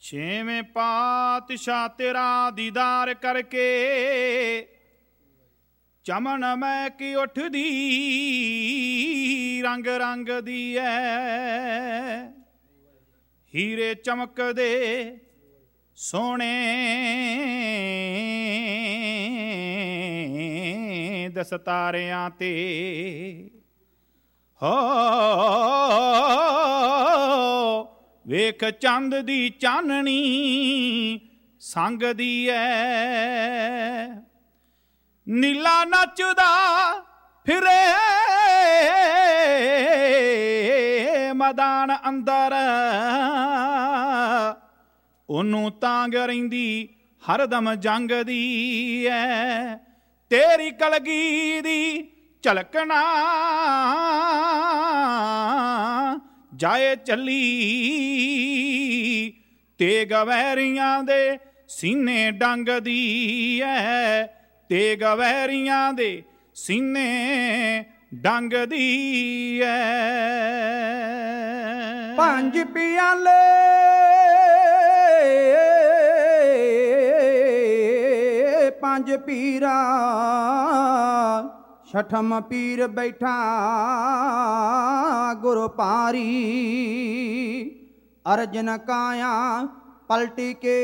ਛੇਵੇਂ ਪਾਤਸ਼ਾਹ ਤੇਰਾ ਦੀਦਾਰ ਕਰਕੇ ਚਮਨ ਮਹਿਕ ਉੱਠਦੀ ਰੰਗ ਰੰਗ ਦੀ ਐ, ਹੀਰੇ ਚਮਕਦੇ ਸੋਹਣੇ ਦਸਤਾਰਿਆਂ ਤੇ ਹੋ ਵੇਖ ਚੰਦ ਦੀ ਚਾਨਣੀ ਸੰਗਦੀ ਐ, ਨੀਲਾ ਨੱਚਦਾ ਫਿਰੇ ਮੈਦਾਨ ਅੰਦਰ, ਉਹਨੂੰ ਤਾਂਗ ਰਹਿੰਦੀ ਹਰਦਮ ਜੰਗ ਦੀ ਐ, ਤੇਰੀ ਕਲਗੀ ਦੀ ਝਲਕਣਾ ਜਾਏ ਚੱਲੀ, ਤੇਗ ਵੈਰੀਆਂ ਦੇ ਸੀਨੇ ਡੰਗਦੀ ਐ, ਤੇਗ ਵੈਰੀਆਂ ਦੇ ਸੀਨੇ ਡੰਗਦੀ ਐ। ਪੰਜ ਪਿਆਲੇ ਪੰਜ ਪੀਰਾ, ਛਠਮ ਪੀਰ ਬੈਠਾ ਗੁਰ ਪਾਰੀ, ਅਰਜਨ ਕਾਇਆ ਪਲਟੀ ਕੇ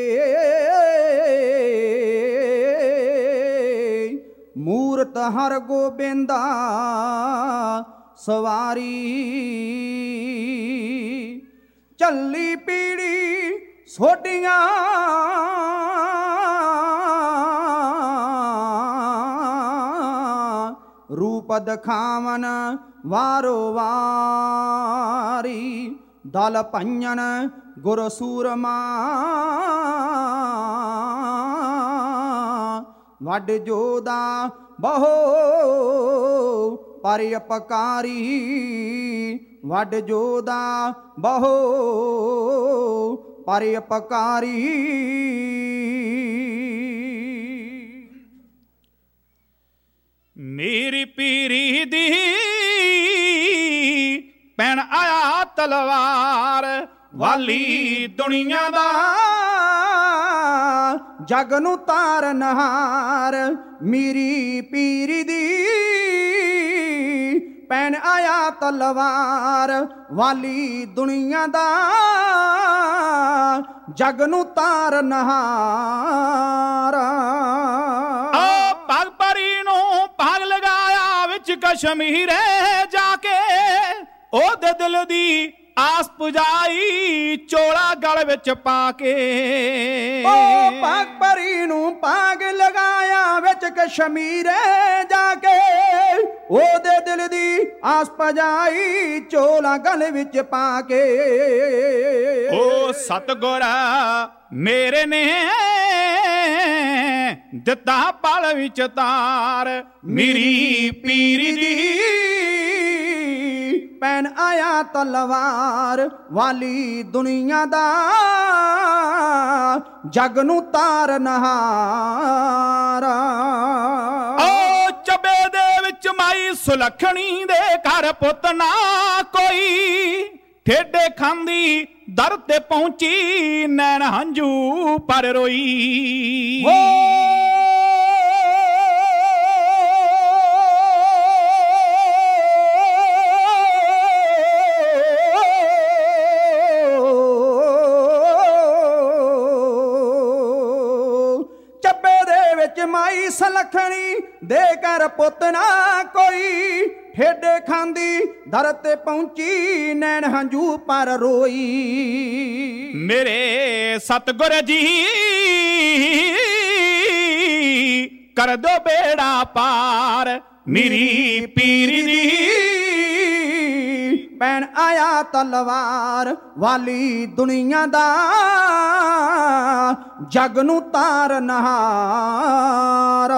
ਮੂਰਤ ਹਰ ਗੋਬਿੰਦਾ ਸਵਾਰੀ, ਚੱਲੀ ਪੀੜੀ ਸੋਡੀਆਂ ਰੂਪ ਦਿਖਾਵਨ ਵਾਰੋ ਵਾਰੀ, ਦਲ ਭੰਜਨ ਗੁਰ ਸੂਰਮਾ ਵੱਡ ਜੋਦਾ ਬਹੁ ਪਰ ਅਪਕਾਰੀ, ਵੱਡ ਜੋਦਾ ਬਹੁ ਪਰ ਅਪਕਾਰੀ। ਮੇਰੀ ਪੀਰੀ ਦੀ ਪੈਣ ਆਇਆ ਤਲਵਾਰ, ਵਾਲੀ ਦੁਨੀਆ ਦਾ ਜਗ ਨੂੰ ਤਾਰਨਹਾਰ, ਮੇਰੀ ਪੀਰੀ ਦੀ ਪੈਣ ਆਇਆ ਤਲਵਾਰ, ਵਾਲੀ ਦੁਨੀਆ ਦਾ ਜਗ ਨੂੰ ਤਾਰਨਹਾਰ। ਪਗ ਪਰੀ ਨੂੰ ਪਗ ਲਗਾਇਆ ਵਿੱਚ ਕਸ਼ਮੀਰੇ ਜਾ ਕੇ, ਉਹਦੇ ਦਿਲ ਦੀ ਆਸ ਪੁਜਾਈ ਚੋਲਾ ਗਲ ਵਿੱਚ ਪਾ ਕੇ, ਓ ਪਗ ਪਰੀ ਨੂੰ ਪਗ ਲਗਾਇਆ ਵਿੱਚ ਕਸ਼ਮੀਰੇ ਜਾ ਕੇ, ਉਹਦੇ ਦਿਲ ਦੀ ਆਸ ਪੁਜਾਈ ਚੋਲਾ ਗਲ ਵਿੱਚ ਪਾ ਕੇ। ਓ ਸਤਿਗੁਰ ਮੇਰੇ ਨੇ ਦਿੱਤਾ ਪਲ ਵਿੱਚ ਤਾਰ, ਮੇਰੀ ਪੀਰੀ ਦੀ ਪੈਣ ਆਇਆ ਤਲਵਾਰ, ਵਾਲੀ ਦੁਨੀਆ ਦਾ ਜਗ ਨੂੰ ਤਾਰਨਹਾਰ। ਓ ਚੱਬੇ ਦੇ ਵਿੱਚ ਮਾਈ ਸੁਲੱਖਣੀ ਦੇ ਘਰ ਪੁੱਤ ਨਾ ਕੋਈ, ਠੇਡੇ ਖਾਂਦੀ ਦਰ ਤੇ ਪਹੁੰਚੀ ਨੈਣ ਹੰਝੂ ਪਰ ਰੋਈ। ਮਾਈ ਸੁਲੱਖਣੀ ਦੇ ਘਰ ਪੁੱਤ ਨਾ ਕੋਈ, ਠੇਡੇ ਖਾਂਦੀ ਦਰ ਤੇ ਪਹੁੰਚੀ ਨੈਣ ਹੰਝੂ ਪਰ ਰੋਈ। ਮੇਰੇ ਸਤਿਗੁਰ ਜੀ ਕਰ ਦੋ ਬੇੜਾ ਪਾਰ, ਮੇਰੀ ਪੀਰੀ ਦੀ ਪੈਣ ਆਇਆ ਤਲਵਾਰ, ਵਾਲੀ ਦੁਨੀਆ ਦਾ ਜਗ ਨੂੰ ਤਾਰਨਹਾਰ।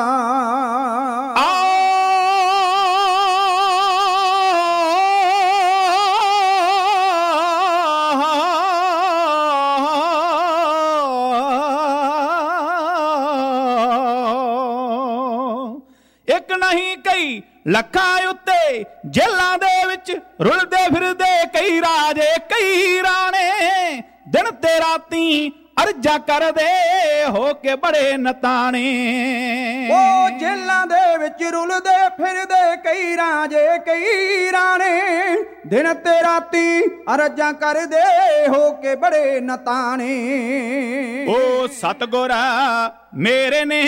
ਇੱਕ ਨਹੀਂ ਕਈ ਲੱਖਾਂ ਉੱਤੇ ਜੇਲਾਂ ਦੇ ਵਿੱਚ ਰੁਲਦੇ ਫਿਰਦੇ ਕਈ ਰਾਜੇ ਕਈ ਰਾਣੇ, ਦਿਨ ਤੇ ਰਾਤੀ ਅਰਜ਼ਾ ਕਰਦੇ ਹੋ ਕੇ ਬੜੇ ਨਤਾਣੇ। ਉਹ ਜੇਲਾਂ ਦੇ ਵਿੱਚ ਰੁਲਦੇ ਫਿਰਦੇ ਕਈ ਰਾਜੇ ਕਈ ਰਾਣੇ, ਦਿਨ ਤੇ ਰਾਤੀ ਅਰਜ਼ਾ ਕਰਦੇ ਹੋ ਕੇ ਬੜੇ ਨਤਾਣੇ। ਉਹ ਸਤਿਗੁਰ ਮੇਰੇ ਨੇ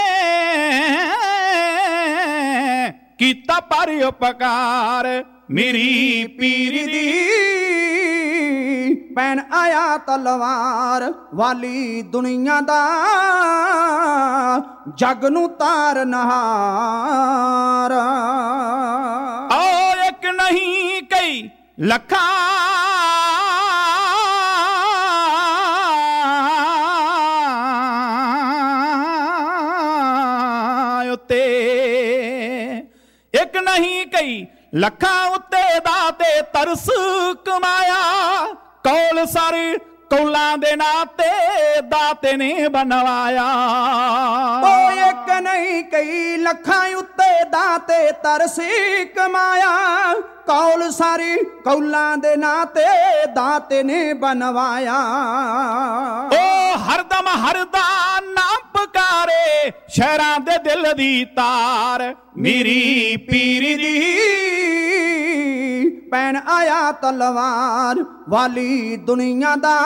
ਕੀਤਾ ਪਰ ਉਪਕਾਰ, ਮੇਰੀ ਪੀਰ ਦੀ ਪੈਣ ਆਇਆ ਤਲਵਾਰ ਵਾਲੀ ਦੁਨੀਆ ਦਾ ਜਗ ਨੂੰ ਤਾਰ ਨਹਾਰ। ਓ ਇੱਕ ਨਹੀਂ ਕਈ ਲੱਖਾਂ ਉੱਤੇ, ਇੱਕ ਨਹੀਂ ਕਈ ਲੱਖਾਂ ਉੱਤੇ ਦਾਤੇ ਤਰਸ ਕਮਾਇਆ, ਕੌਲ ਸਾਰੇ ਕੌਲਾਂ ਦੇ ਨਾਂ ਤੇ ਦਾਤੇ ਨੇ ਬਣਵਾਇਆ। ਉਹ ਇੱਕ ਨਹੀਂ ਕਈ ਲੱਖਾਂ ਉੱਤੇ ਦਾਤੇ ਤਰਸ ਕਮਾਇਆ, ਕੌਲ ਸਾਰੀ ਕੌਲਾਂ ਦੇ ਨਾਂ ਤੇ ਦਾਤੇ ਨੇ ਬਣਵਾਇਆ। ਉਹ ਹਰਦਮ ਹਰਦਾ ਨਾ ਪੁਕਾਰੇ ਸ਼ਹਿਰਾਂ ਦੇ ਦਿਲ ਦੀ ਤਾਰ, ਮੇਰੀ ਪੀਰ ਦੀ ਪੈਣ ਆਇਆ ਤਲਵਾਰ ਵਾਲੀ ਦੁਨੀਆ ਦਾ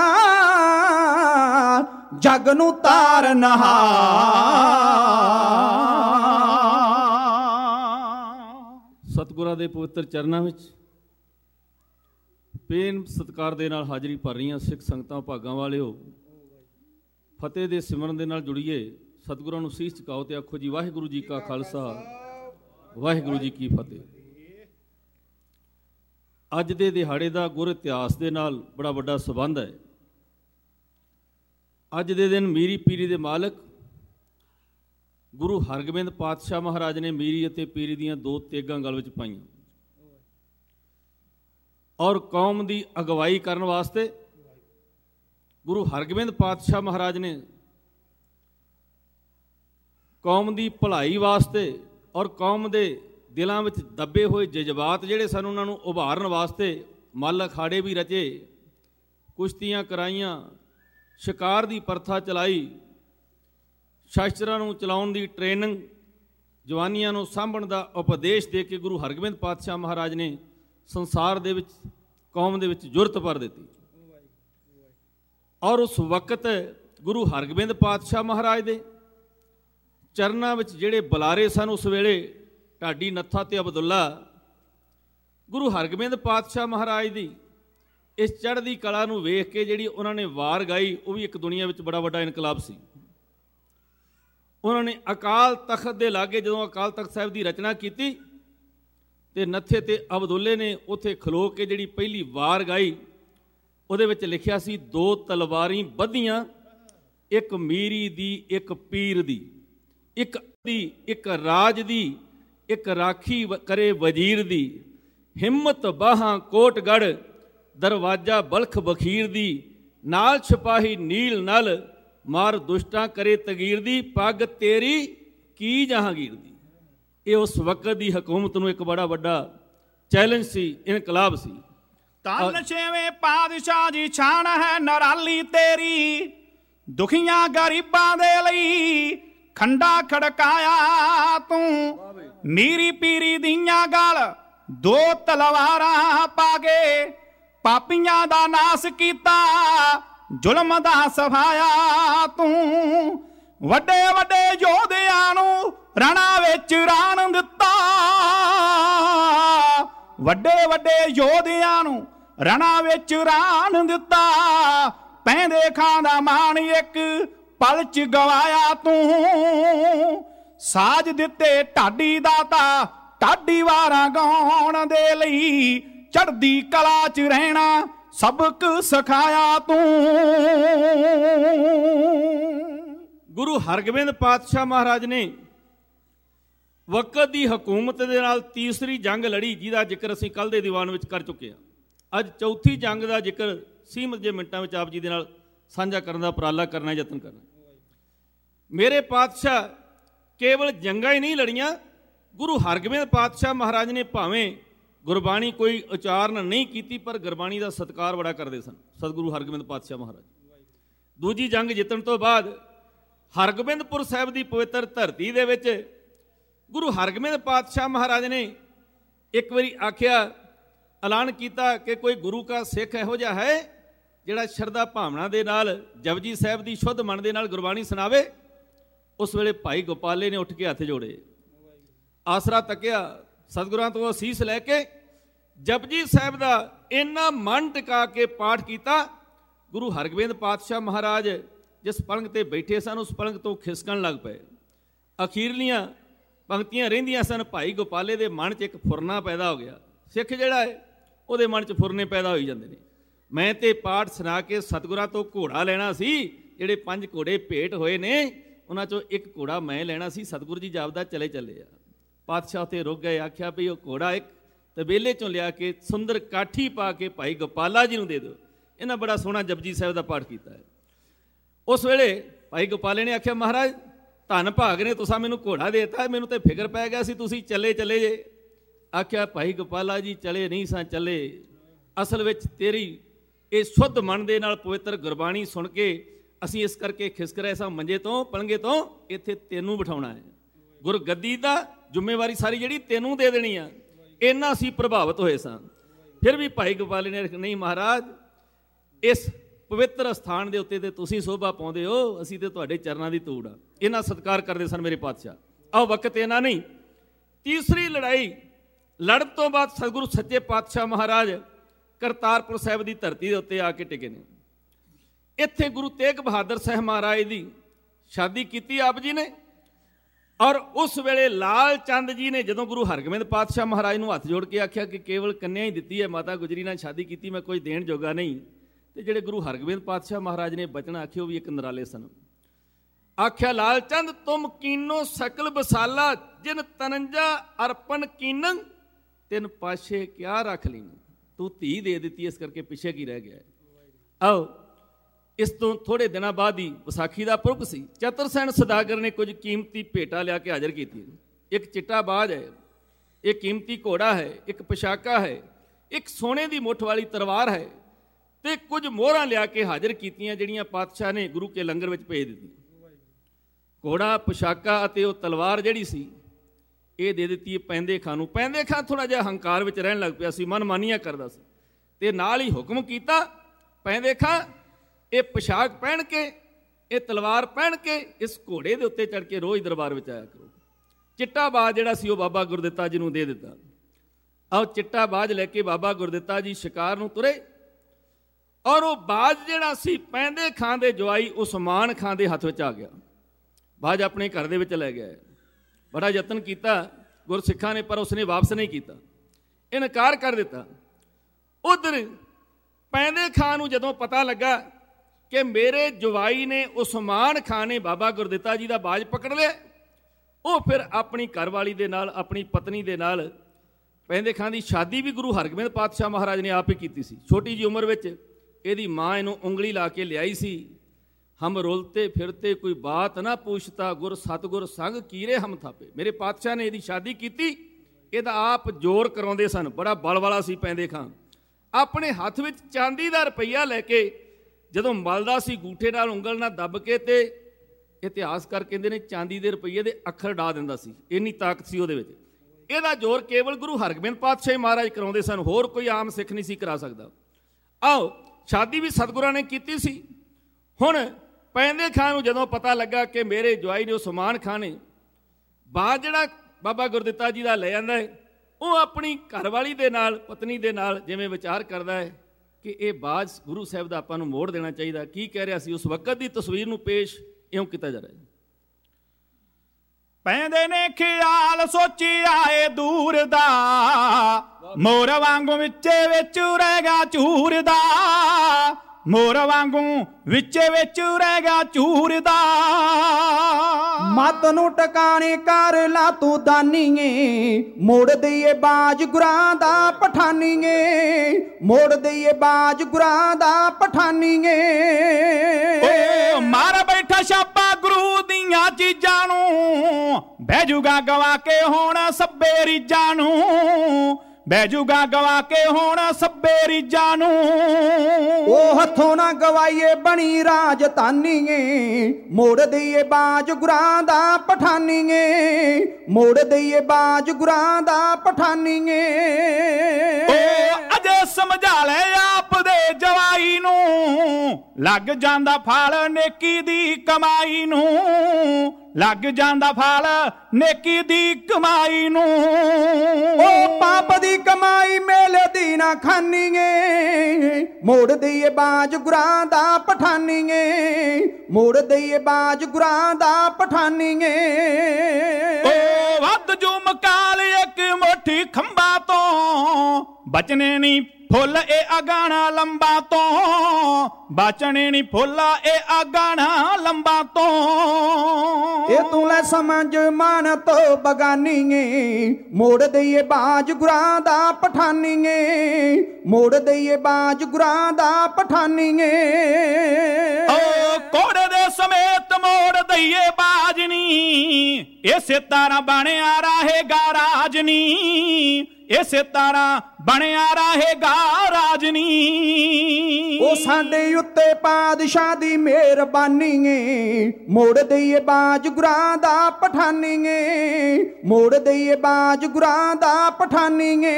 ਜਗ ਨੂੰ ਤਾਰ ਨਹਾਰ। ਸਤਿਗੁਰਾਂ ਦੇ ਪਵਿੱਤਰ ਚਰਨਾਂ ਵਿੱਚ ਪ੍ਰੇਮ ਸਤਿਕਾਰ ਦੇ ਨਾਲ ਹਾਜ਼ਰੀ ਭਰ ਰਹੀਆਂ ਸਿੱਖ ਸੰਗਤਾਂ ਭਾਗਾਂ ਵਾਲਿਓ, ਫਤਿਹ ਦੇ ਸਿਮਰਨ ਦੇ ਨਾਲ ਜੁੜੀਏ। ਸਤਿਗੁਰਾਂ ਨੂੰ ਸੀਸ ਝੁਕਾਓ ਤੇ ਆਖੋ ਜੀ ਵਾਹਿਗੁਰੂ ਜੀ ਕਾ ਖਾਲਸਾ ਵਾਹਿਗੁਰੂ ਜੀ ਕੀ ਫਤਿਹ। ਅੱਜ ਦੇ ਦਿਹਾੜੇ ਦਾ ਗੁਰ ਇਤਿਹਾਸ ਦੇ ਨਾਲ ਬੜਾ ਵੱਡਾ ਸੰਬੰਧ ਹੈ। ਅੱਜ ਦੇ ਦਿਨ ਮੀਰੀ ਪੀਰੀ ਦੇ ਮਾਲਕ ਗੁਰੂ ਹਰਗੋਬਿੰਦ ਪਾਤਸ਼ਾਹ ਮਹਾਰਾਜ ਨੇ ਮੀਰੀ ਅਤੇ ਪੀਰੀ ਦੀਆਂ ਦੋ ਤੇਗਾਂ ਗਲ ਵਿੱਚ ਪਾਈਆਂ ਔਰ ਕੌਮ ਦੀ ਅਗਵਾਈ ਕਰਨ ਵਾਸਤੇ ਗੁਰੂ ਹਰਗੋਬਿੰਦ ਪਾਤਸ਼ਾਹ ਮਹਾਰਾਜ ਨੇ ਕੌਮ ਦੀ ਭਲਾਈ ਵਾਸਤੇ ਔਰ ਕੌਮ ਦੇ ਦਿਲਾਂ ਵਿੱਚ ਦੱਬੇ ਹੋਏ ਜਜ਼ਬਾਤ ਜਿਹੜੇ ਸਨ ਉਹਨਾਂ ਨੂੰ ਉਭਾਰਨ ਵਾਸਤੇ ਮੱਲ ਅਖਾੜੇ ਵੀ ਰਚੇ, ਕੁਸ਼ਤੀਆਂ ਕਰਾਈਆਂ, ਸ਼ਿਕਾਰ ਦੀ ਪ੍ਰਥਾ ਚਲਾਈ, ਸ਼ਾਸਤਰਾਂ ਨੂੰ ਚਲਾਉਣ ਦੀ ਟ੍ਰੇਨਿੰਗ, ਜਵਾਨੀਆਂ ਨੂੰ ਸਾਂਭਣ ਦਾ ਉਪਦੇਸ਼ ਦੇ ਕੇ ਗੁਰੂ ਹਰਗੋਬਿੰਦ ਪਾਤਸ਼ਾਹ ਮਹਾਰਾਜ ਨੇ ਸੰਸਾਰ ਦੇ ਵਿੱਚ ਕੌਮ ਦੇ ਵਿੱਚ ਜੁਰਤ ਭਰ ਦਿੱਤੀ। ਔਰ ਉਸ ਵਕਤ ਗੁਰੂ ਹਰਗੋਬਿੰਦ ਪਾਤਸ਼ਾਹ ਮਹਾਰਾਜ ਦੇ ਚਰਨਾਂ ਵਿੱਚ ਜਿਹੜੇ ਬੁਲਾਰੇ ਸਨ ਉਸ ਵੇਲੇ ਢਾਡੀ ਨੱਥਾ ਤੇ ਅਬਦੁੱਲਾ, ਗੁਰੂ ਹਰਗੋਬਿੰਦ ਪਾਤਸ਼ਾਹ ਮਹਾਰਾਜ ਦੀ ਇਸ ਚੜ੍ਹਦੀ ਕਲਾ ਨੂੰ ਵੇਖ ਕੇ ਜਿਹੜੀ ਉਹਨਾਂ ਨੇ ਵਾਰ ਗਾਈ ਉਹ ਵੀ ਇੱਕ ਦੁਨੀਆ ਵਿੱਚ ਬੜਾ ਵੱਡਾ ਇਨਕਲਾਬ ਸੀ। ਉਹਨਾਂ ਨੇ ਅਕਾਲ ਤਖਤ ਦੇ ਲਾਗੇ ਜਦੋਂ ਅਕਾਲ ਤਖਤ ਸਾਹਿਬ ਦੀ ਰਚਨਾ ਕੀਤੀ ਤੇ ਨੱਥੇ ਤੇ ਅਬਦੁੱਲੇ ਨੇ ਉੱਥੇ ਖਲੋ ਕੇ ਜਿਹੜੀ ਪਹਿਲੀ ਵਾਰ ਗਾਈ ਉਹਦੇ ਵਿੱਚ ਲਿਖਿਆ ਸੀ, ਦੋ ਤਲਵਾਰੀ ਬੱਧੀਆਂ, ਇੱਕ ਮੀਰੀ ਦੀ ਇੱਕ ਪੀਰ ਦੀ, ਇੱਕ ਰਾਜ ਦੀ ਇੱਕ ਰਾਖੀ ਕਰੇ ਵਜ਼ੀਰ ਦੀ, ਹਿੰਮਤ ਬਾਹਾਂ ਕੋਟਗੜ ਦਰਵਾਜ਼ਾ ਬਲਖ ਬਖੀਰ ਦੀ, ਨਾਲ ਸਿਪਾਹੀ ਨੀਲ ਨਲ ਮਾਰ ਦੁਸ਼ਟਾਂ ਕਰੇ ਤਗੀਰ ਦੀ, ਪੱਗ ਤੇਰੀ ਕੀ ਜਹਾਂਗੀਰ ਦੀ। ਇਹ ਉਸ ਵਕਤ ਦੀ ਹਕੂਮਤ ਨੂੰ ਇੱਕ ਬੜਾ ਵੱਡਾ ਚੈਲੰਜ ਸੀ, ਇਨਕਲਾਬ ਸੀ। ਤਨ ਛੇਵੇਂ ਪਾਤਸ਼ਾਹ ਦੀ ਛਾਣ ਹੈ ਨਰਾਲੀ ਤੇਰੀ, ਦੁਖੀਆਂ ਗਰੀਬਾਂ ਦੇ ਲਈ ਖੰਡਾ ਖੜਕਾਇਆ ਤੂੰ, ਮੀਰੀ ਪੀਰੀ ਦੀਆਂ ਗਲ ਦੋ ਤਲਵਾਰਾਂ ਪਾ ਕੇ ਪਾਪੀਆਂ ਦਾ ਨਾਸ ਕੀਤਾ, ਜ਼ੁਲਮ ਦਾ ਸਫਾਇਆ ਤੂੰ, ਵੱਡੇ ਵੱਡੇ ਯੋਧਿਆਂ ਨੂੰ ਰਣਾ ਵਿੱਚ ਰਾਣ ਦਿੱਤਾ, ਵੱਡੇ ਵੱਡੇ ਯੋਧਿਆਂ ਨੂੰ ਰਣਾ ਵਿੱਚ ਰਾਣ ਦਿੱਤਾ, ਪੈਂਦੇ ਖਾਂ ਦਾ ਮਾਣ ਇੱਕ ਪਲ ਚ ਗਵਾਇਆ ਤੂੰ, ਸਾਜ ਦਿੱਤੇ ਢਾਡੀ ਦਾਤਾ ਢਾਡੀ ਵਾਰਾਂ ਗਾਉਣ ਦੇ ਲਈ, ਚੜ੍ਹਦੀ ਕਲਾ ਚ ਰਹਿਣਾ ਸਬਕ ਸਿਖਾਇਆ ਤੂੰ। ਗੁਰੂ ਹਰਗੋਬਿੰਦ ਪਾਤਸ਼ਾਹ ਮਹਾਰਾਜ ਨੇ ਵਕਤ ਦੀ ਹਕੂਮਤ ਦੇ ਨਾਲ ਤੀਸਰੀ ਜੰਗ ਲੜੀ, ਜਿਹਦਾ ਜ਼ਿਕਰ ਅਸੀਂ ਕੱਲ੍ਹ ਦੇ ਦੀਵਾਨ ਵਿੱਚ ਕਰ ਚੁੱਕੇ ਹਾਂ। ਅੱਜ ਚੌਥੀ ਜੰਗ ਦਾ ਜ਼ਿਕਰ ਸੀਮਤ ਜਿਹੇ ਮਿੰਟਾਂ ਵਿੱਚ ਆਪ ਜੀ ਦੇ ਨਾਲ ਸਾਂਝਾ ਕਰਨ ਦਾ ਉਪਰਾਲਾ ਕਰਨਾ, ਯਤਨ ਕਰਨਾ। ਮੇਰੇ ਪਾਤਸ਼ਾਹ ਕੇਵਲ ਜੰਗਾਂ ਹੀ ਨਹੀਂ ਲੜੀਆਂ, ਗੁਰੂ ਹਰਗੋਬਿੰਦ ਪਾਤਸ਼ਾਹ ਮਹਾਰਾਜ ਨੇ ਭਾਵੇਂ ਗੁਰਬਾਣੀ ਕੋਈ ਉਚਾਰਨ ਨਹੀਂ ਕੀਤੀ ਪਰ ਗੁਰਬਾਣੀ ਦਾ ਸਤਿਕਾਰ ਬੜਾ ਕਰਦੇ ਸਨ। ਸਤਿਗੁਰੂ ਹਰਗੋਬਿੰਦ ਪਾਤਸ਼ਾਹ ਮਹਾਰਾਜ ਦੂਜੀ ਜੰਗ ਜਿੱਤਣ ਤੋਂ ਬਾਅਦ ਹਰਗੋਬਿੰਦਪੁਰ ਸਾਹਿਬ ਦੀ ਪਵਿੱਤਰ ਧਰਤੀ ਦੇ ਵਿੱਚ ਗੁਰੂ ਹਰਗੋਬਿੰਦ ਪਾਤਸ਼ਾਹ ਮਹਾਰਾਜ ਨੇ ਇੱਕ ਵਾਰੀ ਆਖਿਆ, ਐਲਾਨ ਕੀਤਾ ਕਿ ਕੋਈ ਗੁਰੂ ਕਾ ਸਿੱਖ ਇਹੋ ਜਿਹਾ ਹੈ ਜਿਹੜਾ ਸ਼ਰਧਾ ਭਾਵਨਾ ਦੇ ਨਾਲ ਜਪਜੀ ਸਾਹਿਬ ਦੀ ਸ਼ੁੱਧ ਮਨ ਦੇ ਨਾਲ ਗੁਰਬਾਣੀ ਸੁਣਾਵੇ। ਉਸ ਵੇਲੇ ਭਾਈ ਗੋਪਾਲੇ ਨੇ ਉੱਠ ਕੇ ਹੱਥ ਜੋੜੇ, ਆਸਰਾ ਤੱਕਿਆ, ਸਤਿਗੁਰਾਂ ਤੋਂ ਅਸੀਸ ਲੈ ਕੇ ਜਪਜੀ ਸਾਹਿਬ ਦਾ ਇੰਨਾ ਮਨ ਟਿਕਾ ਕੇ ਪਾਠ ਕੀਤਾ। ਗੁਰੂ ਹਰਗੋਬਿੰਦ ਪਾਤਸ਼ਾਹ ਮਹਾਰਾਜ ਜਿਸ ਪਲੰਘ ਤੇ ਬੈਠੇ ਸਨ ਉਸ ਪਲੰਘ ਤੋਂ ਖਿਸਕਣ ਲੱਗ ਪਏ। ਅਖੀਰਲੀਆਂ ਪੰਕਤੀਆਂ ਰਹਿੰਦੀਆਂ ਸਨ, ਭਾਈ ਗੋਪਾਲੇ ਦੇ ਮਨ 'ਚ ਇੱਕ ਫੁਰਨਾ ਪੈਦਾ ਹੋ ਗਿਆ। ਸਿੱਖ ਜਿਹੜਾ ਹੈ ਉਹਦੇ ਮਨ 'ਚ ਫੁਰਨੇ ਪੈਦਾ ਹੋਈ ਜਾਂਦੇ ਨੇ। ਮੈਂ ਤੇ ਪਾਠ ਸੁਣਾ ਕੇ ਸਤਿਗੁਰਾਂ ਤੋਂ ਘੋੜਾ ਲੈਣਾ ਸੀ, ਜਿਹੜੇ 5 ਘੋੜੇ ਭੇਟ ਹੋਏ ਨੇ ਉਹਨਾਂ 'ਚੋਂ ਇੱਕ ਘੋੜਾ ਮੈਂ ਲੈਣਾ ਸੀ। ਸਤਿਗੁਰੂ ਜੀ ਜਾਪਦਾ ਚਲੇ ਚੱਲੇ ਆ। ਪਾਤਸ਼ਾਹ ਉੱਥੇ ਰੁਕ ਗਏ, ਆਖਿਆ ਵੀ ਉਹ ਘੋੜਾ ਇੱਕ ਤਬੇਲੇ 'ਚੋਂ ਲਿਆ ਕੇ ਸੁੰਦਰ ਕਾਠੀ ਪਾ ਕੇ ਭਾਈ ਗੋਪਾਲਾ ਜੀ ਨੂੰ ਦੇ ਦਿਓ। ਇਹਨਾਂ ਬੜਾ ਸੋਹਣਾ ਜਪਜੀ ਸਾਹਿਬ ਦਾ ਪਾਠ ਕੀਤਾ ਹੈ। ਉਸ ਵੇਲੇ ਭਾਈ ਗੋਪਾਲੇ ਨੇ ਆਖਿਆ, ਮਹਾਰਾਜ ਧੰਨ ਭਾਗ ਨੇ ਤੁਸੀਂ ਮੈਨੂੰ ਘੋੜਾ ਦੇ ਦਿੱਤਾ, ਮੈਨੂੰ ਤਾਂ ਫਿਕਰ ਪੈ ਗਿਆ ਸੀ ਤੁਸੀਂ ਚਲੇ ਜੇ। ਆਖਿਆ, ਭਾਈ ਗੋਪਾਲਾ ਜੀ ਚਲੇ ਨਹੀਂ ਸਾਂ ਚੱਲੇ, ਅਸਲ ਵਿੱਚ ਤੇਰੀ ਇਹ ਸ਼ੁੱਧ ਮਨ ਦੇ ਨਾਲ ਪਵਿੱਤਰ ਗੁਰਬਾਣੀ ਸੁਣ ਕੇ ਅਸੀਂ ਇਸ ਕਰਕੇ ਖਿਸਕ ਰਹੇ ਸਾਂ ਮੰਜੇ ਤੋਂ, ਪਲੰਘੇ ਤੋਂ। ਇੱਥੇ ਤੈਨੂੰ ਬਿਠਾਉਣਾ ਹੈ, ਗੁਰਗੱਦੀ ਦਾ ਜ਼ਿੰਮੇਵਾਰੀ ਸਾਰੀ ਜਿਹੜੀ ਤੈਨੂੰ ਦੇ ਦੇਣੀ ਆ। ਇੰਨਾ ਅਸੀਂ ਪ੍ਰਭਾਵਿਤ ਹੋਏ ਸਾਂ। ਫਿਰ ਵੀ ਭਾਈ ਗੋਪਾਲੇ ਨੇ ਨਹੀਂ ਮਹਾਰਾਜ, ਇਸ ਪਵਿੱਤਰ ਅਸਥਾਨ ਦੇ ਉੱਤੇ ਤੇ ਤੁਸੀਂ ਸੋਭਾ ਪਾਉਂਦੇ ਹੋ, ਅਸੀਂ ਤੇ ਤੁਹਾਡੇ ਚਰਨਾਂ ਦੀ ਧੂੜ ਆ। ਇਹਨਾਂ ਸਤਿਕਾਰ ਕਰਦੇ ਸਨ ਮੇਰੇ ਪਾਤਸ਼ਾਹ। ਆਹ ਵਕਤ ਇਹਨਾਂ ਨਹੀਂ। ਤੀਸਰੀ ਲੜਾਈ ਲੜਨ ਤੋਂ ਬਾਅਦ ਸਤਿਗੁਰੂ ਸੱਚੇ ਪਾਤਸ਼ਾਹ ਮਹਾਰਾਜ ਕਰਤਾਰਪੁਰ ਸਾਹਿਬ ਦੀ ਧਰਤੀ ਦੇ ਉੱਤੇ ਆ ਕੇ ਟਿਕੇ ਨੇ। ਇੱਥੇ ਗੁਰੂ ਤੇਗ ਬਹਾਦਰ ਸਾਹਿਬ ਮਹਾਰਾਜ ਦੀ ਸ਼ਾਦੀ ਕੀਤੀ ਆਪ ਜੀ ਨੇ। ਔਰ ਉਸ ਵੇਲੇ ਲਾਲ ਚੰਦ ਜੀ ਨੇ ਜਦੋਂ ਗੁਰੂ ਹਰਗੋਬਿੰਦ ਪਾਤਸ਼ਾਹ ਮਹਾਰਾਜ ਨੂੰ ਹੱਥ ਜੋੜ ਕੇ ਆਖਿਆ ਕਿ ਕੇਵਲ ਕੰਨਿਆ ਹੀ ਦਿੱਤੀ ਹੈ, ਮਾਤਾ ਗੁਜਰੀ ਨਾਲ ਸ਼ਾਦੀ ਕੀਤੀ, ਮੈਂ ਕੋਈ ਦੇਣ ਜੋਗਾ ਨਹੀਂ। ਤੇ ਜਿਹੜੇ ਗੁਰੂ ਹਰਗੋਬਿੰਦ ਪਾਤਸ਼ਾਹ ਮਹਾਰਾਜ ਨੇ ਬਚਨ ਆਖੇ ਉਹ ਵੀ ਇੱਕ ਨਿਰਾਲੇ ਸਨ। ਆਖਿਆ, ਲਾਲ ਚੰਦ ਤੁਮ ਕੀਨੋ ਸਕਲ ਬਸਾਲਾ, ਜਿਨ ਤਨੰਜਾ ਅਰਪਨ ਕੀਨੰ, ਤਿੰਨ ਪਾਸ਼ੇ ਕਿਆ ਰੱਖ ਲਈ। ਤੂੰ ਧੀ ਦੇ ਦਿੱਤੀ, ਇਸ ਕਰਕੇ ਪਿੱਛੇ ਕੀ ਰਹਿ ਗਿਆ। ਆਓ, ਇਸ ਤੋਂ ਥੋੜੇ ਦਿਨਾਂ ਬਾਅਦ ਹੀ ਵਿਸਾਖੀ ਦਾ ਪੁਰਬ ਸੀ। ਚਤਰਸੈਨ ਸੌਦਾਗਰ ਨੇ ਕੁਝ ਕੀਮਤੀ ਭੇਟਾਂ ਲਿਆ ਕੇ ਹਾਜ਼ਰ ਕੀਤੀ। ਇੱਕ ਚਿੱਟਾ ਬਾਜ ਹੈ, ਇੱਕ ਕੀਮਤੀ ਘੋੜਾ ਹੈ, ਇੱਕ ਪੋਸ਼ਾਕਾ ਹੈ, ਇੱਕ ਸੋਨੇ ਦੀ ਮੁੱਠ ਵਾਲੀ ਤਲਵਾਰ ਹੈ ਤੇ ਕੁਝ ਮੋਹਰਾਂ ਲਿਆ ਕੇ ਹਾਜ਼ਰ ਕੀਤੀਆਂ, ਜਿਹੜੀਆਂ ਪਾਤਸ਼ਾਹ ਨੇ ਗੁਰੂ ਕੇ ਲੰਗਰ ਵਿੱਚ ਭੇਜ ਦਿੱਤੀਆਂ। ਘੋੜਾ, ਪੋਸ਼ਾਕਾ ਅਤੇ ਉਹ ਤਲਵਾਰ ਜਿਹੜੀ ਸੀ ਇਹ ਦੇ ਦਿੱਤੀ ਪੈਂਦੇ ਖਾਂ ਨੂੰ। ਪੈਂਦੇ ਖਾਂ ਥੋੜ੍ਹਾ ਜਿਹਾ ਹੰਕਾਰ ਵਿੱਚ ਰਹਿਣ ਲੱਗ ਪਿਆ ਸੀ, ਮਨਮਾਨੀਆਂ ਕਰਦਾ ਸੀ ਤੇ ਨਾਲ ਹੀ ਹੁਕਮ ਕੀਤਾ, ਪੈਂਦੇ ਖਾਂ ਇਹ ਪੋਸ਼ਾਕ ਪਹਿਨ ਕੇ, ਇਹ ਤਲਵਾਰ ਪਹਿਨ ਕੇ ਇਸ ਘੋੜੇ ਦੇ ਉੱਤੇ ਚੜ੍ਹ ਕੇ ਰੋਜ਼ ਦਰਬਾਰ ਵਿੱਚ ਆਇਆ ਕਰੋ। ਚਿੱਟਾ ਬਾਜ ਜਿਹੜਾ ਸੀ ਉਹ ਬਾਬਾ ਗੁਰਦਿੱਤਾ ਜੀ ਨੂੰ ਦੇ ਦਿੱਤਾ। ਆਓ, ਚਿੱਟਾ ਬਾਜ ਲੈ ਕੇ ਬਾਬਾ ਗੁਰਦਿੱਤਾ ਜੀ ਸ਼ਿਕਾਰ ਨੂੰ ਤੁਰੇ। ਔਰ ਉਹ ਬਾਜ ਜਿਹੜਾ ਸੀ ਪੈਂਦੇ ਖਾਂ ਦੇ ਜਵਾਈ ਉਸਮਾਨ ਖਾਂ ਦੇ ਹੱਥ ਵਿੱਚ ਆ ਗਿਆ। ਬਾਜ ਆਪਣੇ ਘਰ ਦੇ ਵਿੱਚ ਲੈ ਗਿਆ। ਬੜਾ ਯਤਨ ਕੀਤਾ ਗੁਰਸਿੱਖਾਂ ਨੇ, ਪਰ ਉਸਨੇ ਵਾਪਸ ਨਹੀਂ ਕੀਤਾ, ਇਨਕਾਰ ਕਰ ਦਿੱਤਾ। ਉਧਰ ਪੈਂਦੇ ਖਾਂ ਨੂੰ ਜਦੋਂ ਪਤਾ ਲੱਗਾ ਕਿ ਮੇਰੇ ਜਵਾਈ ਨੇ ਉਸਮਾਨ ਖਾਂ ਨੇ ਬਾਬਾ ਗੁਰਦਿੱਤਾ ਜੀ ਦਾ ਬਾਜ ਪਕੜ ਲਿਆ, ਉਹ ਫਿਰ ਆਪਣੀ ਘਰਵਾਲੀ ਦੇ ਨਾਲ, ਆਪਣੀ ਪਤਨੀ ਦੇ ਨਾਲ ਪੈਂਦੇ ਖਾਂ ਦੀ ਸ਼ਾਦੀ ਵੀ ਗੁਰੂ ਹਰਗੋਬਿੰਦ ਪਾਤਸ਼ਾਹ ਮਹਾਰਾਜ ਨੇ ਆਪ ਹੀ ਕੀਤੀ ਸੀ। ਛੋਟੀ ਜਿਹੀ ਉਮਰ ਵਿੱਚ ਇਹਦੀ ਮਾਂ ਇਹਨੂੰ ਉਂਗਲੀ ਲਾ ਕੇ ਲਿਆਈ ਸੀ। ਹਮ ਰੁਲਤੇ ਫਿਰਤੇ ਕੋਈ ਬਾਤ ਨਾ ਪੁੱਛਤਾ, ਗੁਰ ਸਤਗੁਰ ਸੰਗ ਕੀਰੇ ਹਮ ਥਾਪੇ। ਮੇਰੇ ਪਾਤਸ਼ਾਹ ਨੇ ਇਹਦੀ ਸ਼ਾਦੀ ਕੀਤੀ, ਇਹਦਾ ਆਪ ਜ਼ੋਰ ਕਰਾਉਂਦੇ ਸਨ। ਬੜਾ ਬਲ ਵਾਲਾ ਸੀ ਪੈਂਦੇ ਖਾਂ। ਆਪਣੇ ਹੱਥ ਵਿੱਚ ਚਾਂਦੀ ਦਾ ਰੁਪਈਆ ਲੈ ਕੇ ਜਦੋਂ ਮਲਦਾ ਸੀ ਗੂਠੇ ਨਾਲ, ਉਂਗਲ ਨਾਲ ਦੱਬ ਕੇ, ਤੇ ਇਤਿਹਾਸਕਾਰ ਕਹਿੰਦੇ ਨੇ ਚਾਂਦੀ ਦੇ ਰੁਪਈਏ ਦੇ ਅੱਖਰ ਡਾ ਦਿੰਦਾ ਸੀ, ਇੰਨੀ ਤਾਕਤ ਸੀ ਉਹਦੇ ਵਿੱਚ। ਇਹਦਾ ਜ਼ੋਰ ਕੇਵਲ ਗੁਰੂ ਹਰਗੋਬਿੰਦ ਪਾਤਸ਼ਾਹ ਮਹਾਰਾਜ ਕਰਾਉਂਦੇ ਸਨ, ਹੋਰ ਕੋਈ ਆਮ ਸਿੱਖ ਨਹੀਂ ਸੀ ਕਰਾ ਸਕਦਾ। ਆਓ, ਸ਼ਾਦੀ ਵੀ ਸਤਿਗੁਰਾਂ ਨੇ ਕੀਤੀ ਸੀ। ਹੁਣ ਪੈਂਦੇ ਖਾਂ ਨੂੰ ਜਦੋਂ ਪਤਾ ਲੱਗਾ ਕਿ ਮੇਰੇ ਜਵਾਈ ਨੇ ਉਸਮਾਨ ਖਾਂ ਨੇ ਬਾਜ ਜਿਹੜਾ ਬਾਬਾ ਗੁਰਦਿੱਤਾ ਜੀ ਦਾ ਲੈ ਜਾਂਦਾ ਹੈ, ਉਹ ਆਪਣੀ ਘਰਵਾਲੀ ਦੇ ਨਾਲ, ਪਤਨੀ ਦੇ ਨਾਲ ਜਿਵੇਂ ਵਿਚਾਰ ਕਰਦਾ ਹੈ ਕਿ ਇਹ ਬਾਜ ਗੁਰੂ ਸਾਹਿਬ ਦਾ ਆਪਾਂ ਨੂੰ ਮੋੜ ਦੇਣਾ ਚਾਹੀਦਾ। ਕੀ ਕਹਿ ਰਿਹਾ ਸੀ ਉਸ ਵਕਤ ਦੀ ਤਸਵੀਰ ਨੂੰ ਪੇਸ਼ ਇਉਂ ਕੀਤਾ ਜਾ ਰਿਹਾ ਹੈ। ਪੈਂਦੇ ਨੇ ਖਿਆਲ ਸੋਚਿਆ ਏ ਦੂਰ ਦਾ, ਮੋਰ ਵਾਂਗੂ ਵਿੱਚੇ ਵਿੱਚ ਰਹਿ ਗਿਆ ਝੂਰ ਦਾ, ਮੋਰ ਵਾਂਗੂ ਵਿੱਚੇ ਵਿੱਚ ਰਹਿ ਗਿਆ ਝੂਰ ਦਾ। ਮੱਤ ਨੂੰ ਟਿਕਾਣੇ ਕਰ ਲਾ ਤੂੰ ਦਾਨੀਏ, ਮੋੜ ਦਈਏ ਬਾਜ ਗੁਰਾਂ ਦਾ ਪਠਾਨੀਏ, ਮੋੜ ਦਈਏ ਬਾਜ ਗੁਰਾਂ ਦਾ ਪਠਾਨੀਏ। ਓ ਮਾਰ ਬੈਠਾ ਛਾਪਾ ਗੁਰੂ ਦੀਆਂ ਚੀਜ਼ਾਂ ਨੂੰ, ਬਹਿ ਜੂਗਾ ਗਵਾ ਕੇ ਹੁਣ ਸੱਬੇ ਰੀਜਾਂ ਨੂੰ, ਬੈਜੂਗਾ ਗਵਾ ਕੇ ਹੁਣ ਸੱਬੇ ਰੀਜਾਂ ਨੂੰ। ਉਹ ਹੱਥੋਂ ਨਾ ਗਵਾਈਏ ਬਣੀ ਰਾਜਧਾਨੀਏ, ਮੋੜ ਦਈਏ ਬਾਜ ਗੁਰਾਂ ਦਾ ਪਠਾਨੀਏ, ਮੋੜ ਦਈਏ ਬਾਜ ਗੁਰਾਂ ਦਾ ਪਠਾਨੀਏ। ਉਹ ਅਜੇ ਸਮਝਾ ਲੈ ਆਪ ਦੇ ਜਵਾਈ ਨੂੰ, ਲੱਗ ਜਾਂਦਾ ਫਲ ਨੇਕੀ ਦੀ ਕਮਾਈ ਨੂੰ, ਲੱਗ ਜਾਂਦਾ ਫਲ ਨੇਕੀ ਦੀ ਕਮਾਈ ਨੂੰ। ਉਹ ਪਾਪ ਦੀ ਕਮਾਈ ਮੇਲੇ ਦੀ ਨਾ ਖਾਨੀਏ, ਮੋੜ ਦਈਏ ਬਾਜ ਗੁਰਾਂ ਦਾ ਪਠਾਨੀਏ, ਮੋੜ ਦਈਏ ਬਾਜ ਗੁਰਾਂ ਦਾ ਪਠਾਨੀਏ। ਉਹ ਵੱਧ ਜੂ ਮਕਾਲ ਇੱਕ ਮੁੱਠੀ ਖੰਭਾ ਤੋਂ, ਬਚਨੇ ਨਹੀਂ ਫੁੱਲ ਇਹ ਅਗਾਣਾ ਲੰਬਾ ਤੋਂ, ਬਚਣੇ ਨਹੀਂ ਫੁੱਲ ਇਹ ਅਗਾਣਾ ਲੰਬਾ ਤੋਂ। ਇਹ ਤੂੰ ਲੈ ਸਮਝ ਮਨ ਤੋਂ ਬਗਾਨੀਏ, ਮੋੜ ਦਈਏ ਬਾਜ ਗੁਰਾਂ ਦਾ ਪਠਾਨੀਏ, ਮੋੜ ਦਈਏ ਬਾਜ ਗੁਰਾਂ ਦਾ ਪਠਾਨੀਏ। ਓ ਕੋੜੇ ਦੇ ਸਮੇਤ ਮੋੜ ਦਈਏ ਬਾਜਨੀ, ਇਸੇ ਤਰ੍ਹਾਂ ਬਣਿਆ ਰਹੇਗਾ ਰਾਜਨੀ, ਇਸੇ ਤਰ੍ਹਾਂ ਬਣਿਆ ਰਹੇਗਾ ਰਾਜਨੀ। ਉਹ ਸਾਡੇ ਉੱਤੇ ਪਾਤਸ਼ਾਹ ਦੀ ਮਿਹਰਬਾਨੀਏ, ਮੋੜ ਦਈਏ ਬਾਜ ਗੁਰਾਂ ਦਾ ਪਠਾਨੀਏ, ਮੋੜ ਦਈਏ ਬਾਜ ਗੁਰਾਂ ਦਾ ਪਠਾਨੀਏ।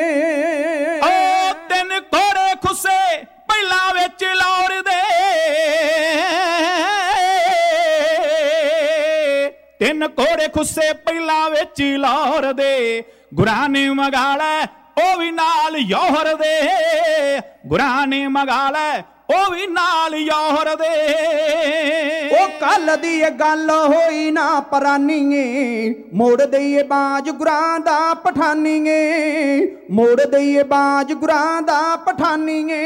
ਓ ਤਿੰਨ ਕੋੜੇ ਖੁੱਸੇ ਪਹਿਲਾਂ ਵਿੱਚ ਲੌੜ ਦੇ, ਤਿੰਨ ਕੋੜੇ ਖੁੱਸੇ ਪਹਿਲਾਂ ਵਿੱਚ ਲੌੜ ਦੇ, ਗੁਰਾਂ ਨੇ ਮੰਗਾ ਲੈ ਉਹ ਵੀ ਨਾਲ ਯੋਹਰ ਦੇ, ਗੁਰਾਂ ਨੇ ਮੰਗਾ ਲੈ ਉਹ ਵੀ ਨਾਲ ਯੋਹਰ ਦੇ। ਉਹ ਕੱਲ ਦੀ ਇਹ ਗੱਲ ਹੋਈ ਨਾ ਪਰਾਨੀਏ, ਮੋੜ ਦਈਏ ਬਾਜ ਗੁਰਾਂ ਦਾ ਪਠਾਨੀਏ, ਮੋੜ ਦਈਏ ਬਾਜ ਗੁਰਾਂ ਦਾ ਪਠਾਨੀਏ।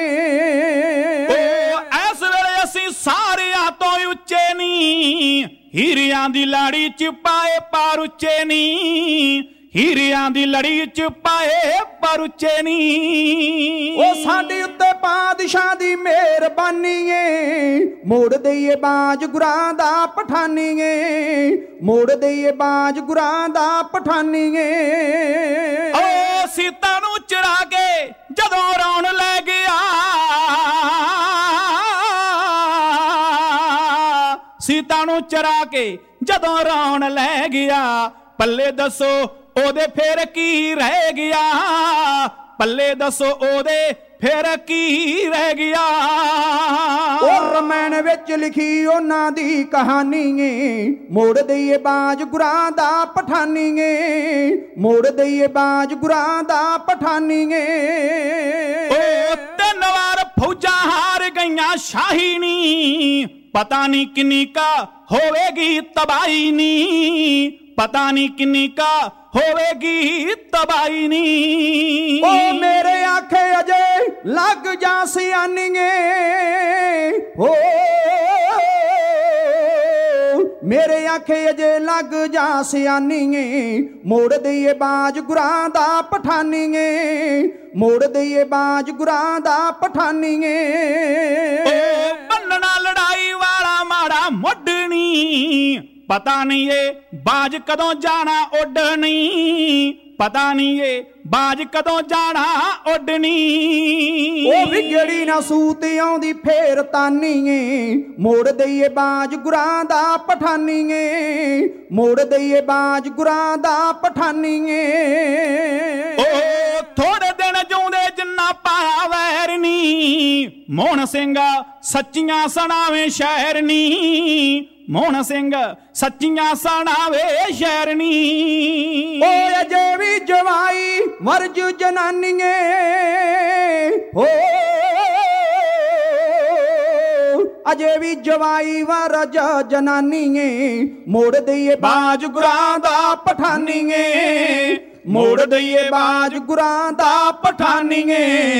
ਇਸ ਵੇਲੇ ਅਸੀਂ ਸਾਰਿਆਂ ਤੋਂ ਉੱਚੇ ਨੀ, ਹੀਰਿਆਂ ਦੀ ਲੜੀ ਚ ਪਾਏ ਪਰ ਉੱਚੇ ਨੀ, ਹੀਰਿਆਂ ਦੀ ਲੜੀ ਚ ਪਾਏ ਪਰ ਉੱਚੇ ਨੀ। ਉਹ ਸਾਡੇ ਉੱਤੇ ਪਾਤਸ਼ਾਹ ਦੀ ਮਿਹਰਬਾਨੀਏ, ਮੋੜ ਦਈਏ ਬਾਜ ਗੁਰਾਂ ਦਾ ਪਠਾਨੀਏ, ਮੋੜ ਦਈਏ ਬਾਜ ਗੁਰਾਂ ਦਾ ਪਠਾਨੀਏ। ਓ ਸੀਤਾ ਨੂੰ ਚਰਾ ਕੇ ਜਦੋਂ ਰੌਣ ਲੈ ਗਿਆ, ਸੀਤਾ ਨੂੰ ਚਰਾ ਕੇ ਜਦੋਂ ਰੌਣ ਲੈ ਗਿਆ, ਪੱਲੇ ਦੱਸੋ ਉਹਦੇ ਫੇਰ ਕੀ ਰਹਿ ਗਿਆ, ਪੱਲੇ ਦੱਸੋ ਉਹਦੇ ਫੇਰ ਕੀ ਰਹਿ ਗਿਆ। ਉਹ ਰਮਾਇਣ ਵਿੱਚ ਲਿਖੀ ਉਹਨਾਂ ਦੀ ਕਹਾਣੀਏ, ਮੋੜ ਦਈਏ ਬਾਜ ਗੁਰਾਂ ਦਾ ਪਠਾਨੀਏ, ਮੋੜ ਦਈਏ ਬਾਜ ਗੁਰਾਂ ਦਾ ਪਠਾਨੀਏ। ਉਹ ਤਿੰਨ ਵਾਰ ਫੌਜਾਂ ਹਾਰ ਗਈਆਂ ਸ਼ਾਹੀ ਨੀ, ਪਤਾ ਨਹੀਂ ਕਿੰਨੀ ਕਾ ਹੋਵੇਗੀ ਤਬਾਹੀ ਨੀ, ਪਤਾ ਨਹੀਂ ਕਿੰਨੀ ਕਾ ਹੋਵੇਗੀ ਤਬਾਹੀ ਨੀ। ਉਹ ਮੇਰੇ ਆਖੇ ਅਜੇ ਲੱਗ ਜਾ ਸਿਆਣੀਏ, ਹੋ ਮੇਰੇ ਆਖੇ ਅਜੇ ਲੱਗ ਜਾ ਸਿਆਣੀਏ, ਮੋੜ ਦਈਏ ਬਾਜ ਗੁਰਾਂ ਦਾ ਪਠਾਨੀਏ, ਮੋੜ ਦਈਏ ਬਾਜ ਗੁਰਾਂ ਦਾ ਪਠਾਨੀਏ। ਬੰਨਣਾ ਲੜਾਈ ਵਾਲਾ ਮਾੜਾ ਮੁੱਢਣੀ, ਪਤਾ ਨਹੀਂ ਏ ਬਾਜ ਕਦੋਂ ਜਾਣਾ ਉੱਡਣੀ, ਪਤਾ ਨਹੀਂ ਏ ਬਾਜ ਕਦੋਂ ਜਾਣਾ ਉੱਡਣੀ। ਉਹ ਵਿਗੜੀ ਨਾ ਸੂਤ ਆਉਂਦੀ ਫੇਰ ਤਾਨੀਏ, ਮੋੜ ਦਈਏ ਬਾਜ ਗੁਰਾਂ ਦਾ ਪਠਾਨੀਏ, ਮੋੜ ਦਈਏ ਬਾਜ ਗੁਰਾਂ ਦਾ ਪਠਾਨੀਏ। ਉਹ ਥੋੜੇ ਦਿਨ ਜਿਉਂਦੇ ਜਿੰਨਾ ਪਾਇਆ ਵੈਰ ਨੀ, ਮੋਹਨ ਸਿੰਘ ਸੱਚੀਆਂ ਸੁਣਾਵੇ ਸ਼ਹਿਰ ਨੀ, ਮੋਹਨ ਸਿੰਘ ਸੱਚੀਆਂ ਸੁਣਾਵੇ ਸ਼ਹਿਰ ਨੀ। ਓਏ ਅਜੇ ਵੀ ਜਵਾਈ ਮਰਜ ਜਨਾਨੀਏ, ਹੋ ਅਜੇ ਵੀ ਜਵਾਈ ਵਰਜ ਜਨਾਨੀਏ, ਮੋੜ ਦਈਏ ਬਾਜ ਗੁਰਾਂ ਦਾ ਪਠਾਨੀਏ, ਮੋੜ ਦਈਏ ਬਾਜ ਗੁਰਾਂ ਦਾ ਪਠਾਨੀਏ।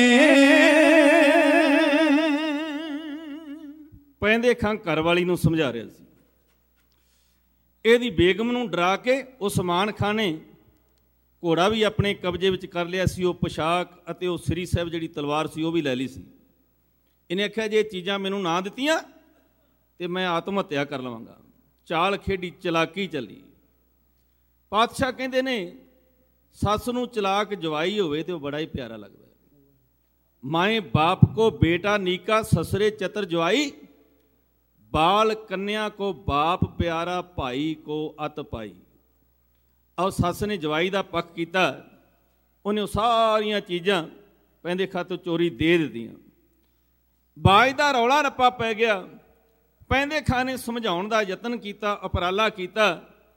ਪੈਂਦੇ ਖਾਂ ਘਰ ਵਾਲੀ ਨੂੰ ਸਮਝਾ ਰਿਹਾ ਸੀ, ਇਹਦੀ ਬੇਗਮ ਨੂੰ ਡਰਾ ਕੇ ਉਸਮਾਨ ਖਾਂ ਨੇ ਘੋੜਾ ਵੀ ਆਪਣੇ ਕਬਜ਼ੇ ਵਿੱਚ ਕਰ ਲਿਆ ਸੀ, ਉਹ ਪੋਸ਼ਾਕ ਅਤੇ ਉਹ ਸ੍ਰੀ ਸਾਹਿਬ ਜਿਹੜੀ ਤਲਵਾਰ ਸੀ ਉਹ ਵੀ ਲੈ ਲਈ ਸੀ। ਇਹਨੇ ਆਖਿਆ ਜੇ ਇਹ ਚੀਜ਼ਾਂ ਮੈਨੂੰ ਨਾ ਦਿੱਤੀਆਂ ਤੇ ਮੈਂ ਆਤਮ ਹੱਤਿਆ ਕਰ ਲਵਾਂਗਾ। ਚਾਲ ਖੇਡੀ, ਚਲਾਕੀ ਚੱਲੀ। ਪਾਤਸ਼ਾਹ ਕਹਿੰਦੇ ਨੇ ਸੱਸ ਨੂੰ ਚਲਾਕ ਜਵਾਈ ਹੋਵੇ ਤੇ ਉਹ ਬੜਾ ਹੀ ਪਿਆਰਾ ਲੱਗਦਾ। ਮਾਏ ਬਾਪ ਕੋ ਬੇਟਾ ਨੀਕਾ, ਸਸਰੇ ਚਤਰ ਜਵਾਈ, ਬਾਲ ਕੰਨਿਆ ਕੋ ਬਾਪ ਪਿਆਰਾ, ਭਾਈ ਕੋ ਅਤ ਪਾਈ। ਆਹ ਸੱਸ ਨੇ ਜਵਾਈ ਦਾ ਪੱਖ ਕੀਤਾ, ਉਹਨੇ ਉਹ ਸਾਰੀਆਂ ਚੀਜ਼ਾਂ ਪੈਂਦੇ ਖਾਤੋਂ ਚੋਰੀ ਦੇ ਦਿੱਤੀਆਂ। ਬਾਜ ਦਾ ਰੌਲਾ ਰੱਪਾ ਪੈ ਗਿਆ। ਪੈਂਦੇ ਖਾਂ ਨੇ ਸਮਝਾਉਣ ਦਾ ਯਤਨ ਕੀਤਾ, ਉਪਰਾਲਾ ਕੀਤਾ।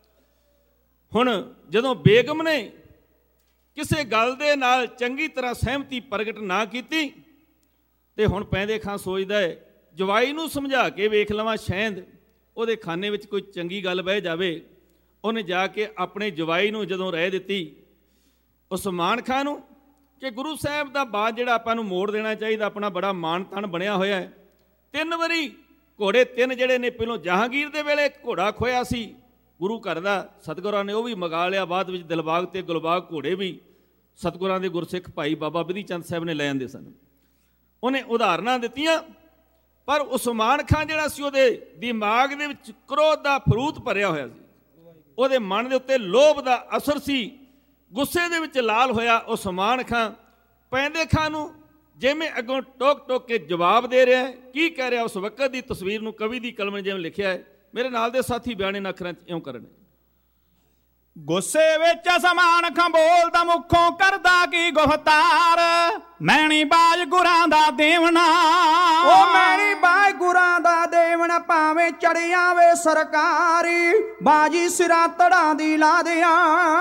ਹੁਣ ਜਦੋਂ ਬੇਗਮ ਨੇ ਕਿਸੇ ਗੱਲ ਦੇ ਨਾਲ ਚੰਗੀ ਤਰ੍ਹਾਂ ਸਹਿਮਤੀ ਪ੍ਰਗਟ ਨਾ ਕੀਤੀ ਤੇ ਹੁਣ ਪੈਂਦੇ ਖਾਂ ਸੋਚਦਾ ਹੈ ਜਵਾਈ ਨੂੰ ਸਮਝਾ ਕੇ ਵੇਖ ਲਵਾਂ, ਸ਼ਾਇਦ ਉਹਦੇ ਖਾਨੇ ਵਿੱਚ ਕੋਈ ਚੰਗੀ ਗੱਲ ਬਹਿ ਜਾਵੇ। ਉਹਨੇ ਜਾ ਕੇ ਆਪਣੇ ਜਵਾਈ ਨੂੰ ਜਦੋਂ ਰਹਿ ਦਿੱਤੀ ਉਸਮਾਨ ਖਾਂ ਨੂੰ ਕਿ ਗੁਰੂ ਸਾਹਿਬ ਦਾ ਬਾਤ ਜਿਹੜਾ ਆਪਾਂ ਨੂੰ ਮੋੜ ਦੇਣਾ ਚਾਹੀਦਾ, ਆਪਣਾ ਬੜਾ ਮਾਣ ਤਾਣ ਬਣਿਆ ਹੋਇਆ ਹੈ। 3 ਵਾਰੀ ਘੋੜੇ 3 ਜਿਹੜੇ ਨੇ, ਪਹਿਲੋਂ ਜਹਾਂਗੀਰ ਦੇ ਵੇਲੇ ਘੋੜਾ ਖੋਇਆ ਸੀ ਗੁਰੂ ਘਰ ਦਾ, ਸਤਿਗੁਰਾਂ ਨੇ ਉਹ ਵੀ ਮੰਗਾ ਲਿਆ। ਬਾਅਦ ਵਿੱਚ ਦਿਲਬਾਗ ਤੇ ਗੁਲਬਾਗ ਘੋੜੇ ਵੀ ਸਤਿਗੁਰਾਂ ਦੇ ਗੁਰਸਿੱਖ ਭਾਈ ਬਾਬਾ ਬਿਧੀ ਚੰਦ ਸਾਹਿਬ ਨੇ ਲੈ ਆਂਦੇ ਸਨ। ਉਹਨੇ ਉਦਾਹਰਨਾਂ ਦਿੱਤੀਆਂ, ਪਰ ਉਸਮਾਨ ਖਾਂ ਜਿਹੜਾ ਸੀ ਉਹਦੇ ਦਿਮਾਗ ਦੇ ਵਿੱਚ ਕ੍ਰੋਧ ਦਾ ਫਰੂਤ ਭਰਿਆ ਹੋਇਆ ਸੀ। ਉਹਦੇ ਮਨ ਦੇ ਉੱਤੇ ਲੋਭ ਦਾ ਅਸਰ ਸੀ। ਗੁੱਸੇ ਦੇ ਵਿੱਚ ਲਾਲ ਹੋਇਆ ਉਸਮਾਨ ਖਾਂ ਪੈਂਦੇ ਖਾਂ ਨੂੰ ਜਿਵੇਂ ਅੱਗੋਂ ਟੋਕ ਟੋਕ ਕੇ ਜਵਾਬ ਦੇ ਰਿਹਾ ਹੈ। ਕੀ ਕਹਿ ਰਿਹਾ ਉਸ ਵਕਤ ਦੀ ਤਸਵੀਰ ਨੂੰ ਕਵੀ ਦੀ ਕਲਮ ਨੇ ਜਿਵੇਂ ਲਿਖਿਆ ਹੈ, ਮੇਰੇ ਨਾਲ ਦੇ ਸਾਥੀ ਬਿਆਨੇ ਨਾ ਅੱਖਰਾਂ 'ਚ ਇਉਂ ਕਰਨ। ਗੁੱਸੇ ਵਿੱਚ ਸਮਾਨ ਖਾਂ ਬੋਲਦਾ, ਮੁੱਖੋਂ ਕਰਦਾ ਕੀ ਗੁਫ਼ਤਾਰ, ਮੈਣੀ ਬਾਜ ਗੁਰਾਂ ਦਾ ਦੇਵਨਾ। ਉਹ ਮੈਣੀ ਬਾਜ ਗੁਰਾਂ ਦਾ ਦੇਵਨਾ, ਭਾਵੇਂ ਚੜ੍ਹ ਆਵੇ ਸਰਕਾਰੀ, ਬਾਜੀ ਸਿਰਾਂ ਧੜਾਂ ਦੀ ਲਾ ਦਿਆਂ।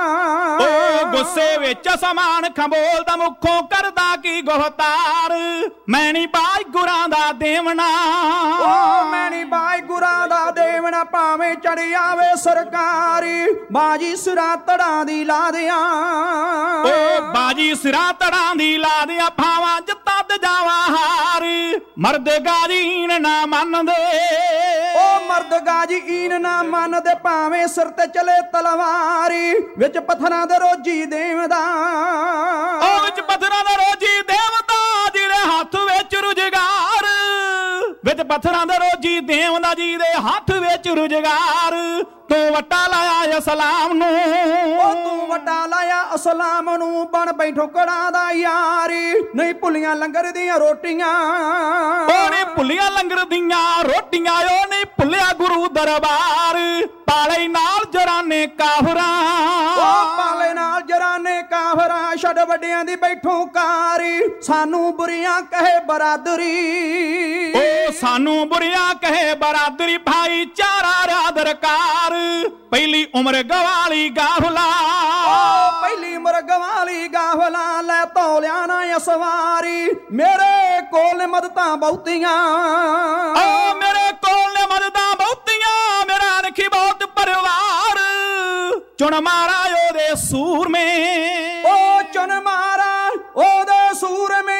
ਉਹ ਗੁੱਸੇ ਵਿੱਚ ਸਮਾਨ ਖਾਂ ਬੋਲਦਾ, ਮੁੱਖੋਂ ਕਰਦਾ ਕੀ ਗੁਫ਼ਤਾਰ, ਮੈਣੀ ਬਾਜ ਗੁਰਾਂ ਦਾ ਦੇਵਨਾ। ਉਹ ਮੈਣੀ ਬਾਜ ਗੁਰਾਂ ਦਾ ਦੇਵਨਾ, ਭਾਵੇਂ ਚੜ੍ਹ ਆਵੇ ਸਰਕਾਰੀ, ਬਾਜੀ ਸਿਰਾਂ ਧੜਾਂ ਦੀ ਲਾ ਦਿਆਂ। ਉਹ ਬਾਜੀ ਸਿਰਾਂ ਧੜਾਂ ਦੀ ਲਾ ਦਿਆਂ, ਭਾਵਾਂ ਜਿੱਤਾਂ ਤੇ ਜਾਵਾਂ ਹਾਰ, ਮਰਦ ਗਾਜੀਨ ਨਾ ਮੰਨਦੇ। ਉਹ ਮਰਦ ਗਾਜੀਨ ਨਾ ਮੰਨਦੇ, ਭਾਵੇਂ ਸਿਰ ਤੇ ਚਲੇ ਤਲਵਾਰੀ, ਵਿੱਚ ਪੱਥਰਾਂ ਦੇ ਰੋਜੀ ਦੇਵਦਾ। ਉਹ ਵਿੱਚ ਪੱਥਰਾਂ ਦਾ ਰੋਜੀ ਦੇਵਦਾ, ਜਿਹਦੇ ਹੱਥ ਵਿੱਚ ਰੁਜ਼ਗਾਰ, ਵਿੱਚ ਪੱਥਰਾਂ ਦੇ ਰੋਜੀ ਦੇਵਦਾ, ਜਿਹਦੇ ਹੱਥ ਵਿੱਚ ਰੁਜ਼ਗਾਰ। ਤੂੰ ਵੱਟਾ ਲਾਇਆ ਇਸਲਾਮ ਨੂੰ, ਉਹ ਤੂੰ ਵੱਟਾ ਲਾਇਆ ਇਸਲਾਮ ਨੂੰ, ਬਣ ਬੈਠੋ ਕੜਾਂ ਦਾ ਯਾਰੀ, ਨਹੀਂ ਭੁੱਲੀਆਂ ਲੰਗਰ ਦੀਆਂ ਰੋਟੀਆਂ। ਉਹ ਨਹੀਂ ਭੁੱਲੀਆਂ ਲੰਗਰ ਦੀਆਂ ਰੋਟੀਆਂ, ਉਹ ਨਹੀਂ ਭੁੱਲਿਆ ਗੁਰੂ ਦਰਬਾਰ, ਪਾਲੇ ਨਾਲ ਜਰਾਨੇ ਕਾਫਰਾਂ। ਉਹ ਪਾਲੇ ਨਾਲ ਜਰਾਨੇ ਕਾਫਰਾਂ, ਛੱਡ ਵੱਡਿਆਂ ਦੀ ਬੈਠੋ ਕਾਰੀ, ਸਾਨੂੰ ਬੁਰੀਆਂ ਕਹੇ ਬਰਾਦਰੀ। ਉਹ ਸਾਨੂੰ ਬੁਰੀਆਂ ਕਹੇ ਬਰਾਦਰੀ, ਭਾਈਚਾਰਾ ਰਾ ਦਰਕਾਰ, ਪਹਿਲੀ ਉਮਰ ਗਵਾਲੀ ਗਾਫਲਾ। ਉਹ ਪਹਿਲੀ ਉਮਰ ਗਵਾਲੀ ਗਾਫਲਾ, ਲੈ ਤੋਲਿਆ ਨਾ ਅਸਵਾਰੀ, ਮੇਰੇ ਕੋਲ ਮਦਤਾਂ ਬਹੁਤੀਆਂ। ਓ ਮੇਰੇ ਕੋਲ ਨੇ ਮਦਤਾਂ ਬਹੁਤੀਆਂ, ਮੇਰਾ ਰਖੀ ਬਹੁਤ ਪਰਿਵਾਰ, ਚੁਣ ਮਾਰਾ ਉਹਦੇ ਸੂਰਮੇ। ਉਹ ਚੁਣ ਮਾਰਾ ਉਹਦੇ ਸੂਰਮੇ,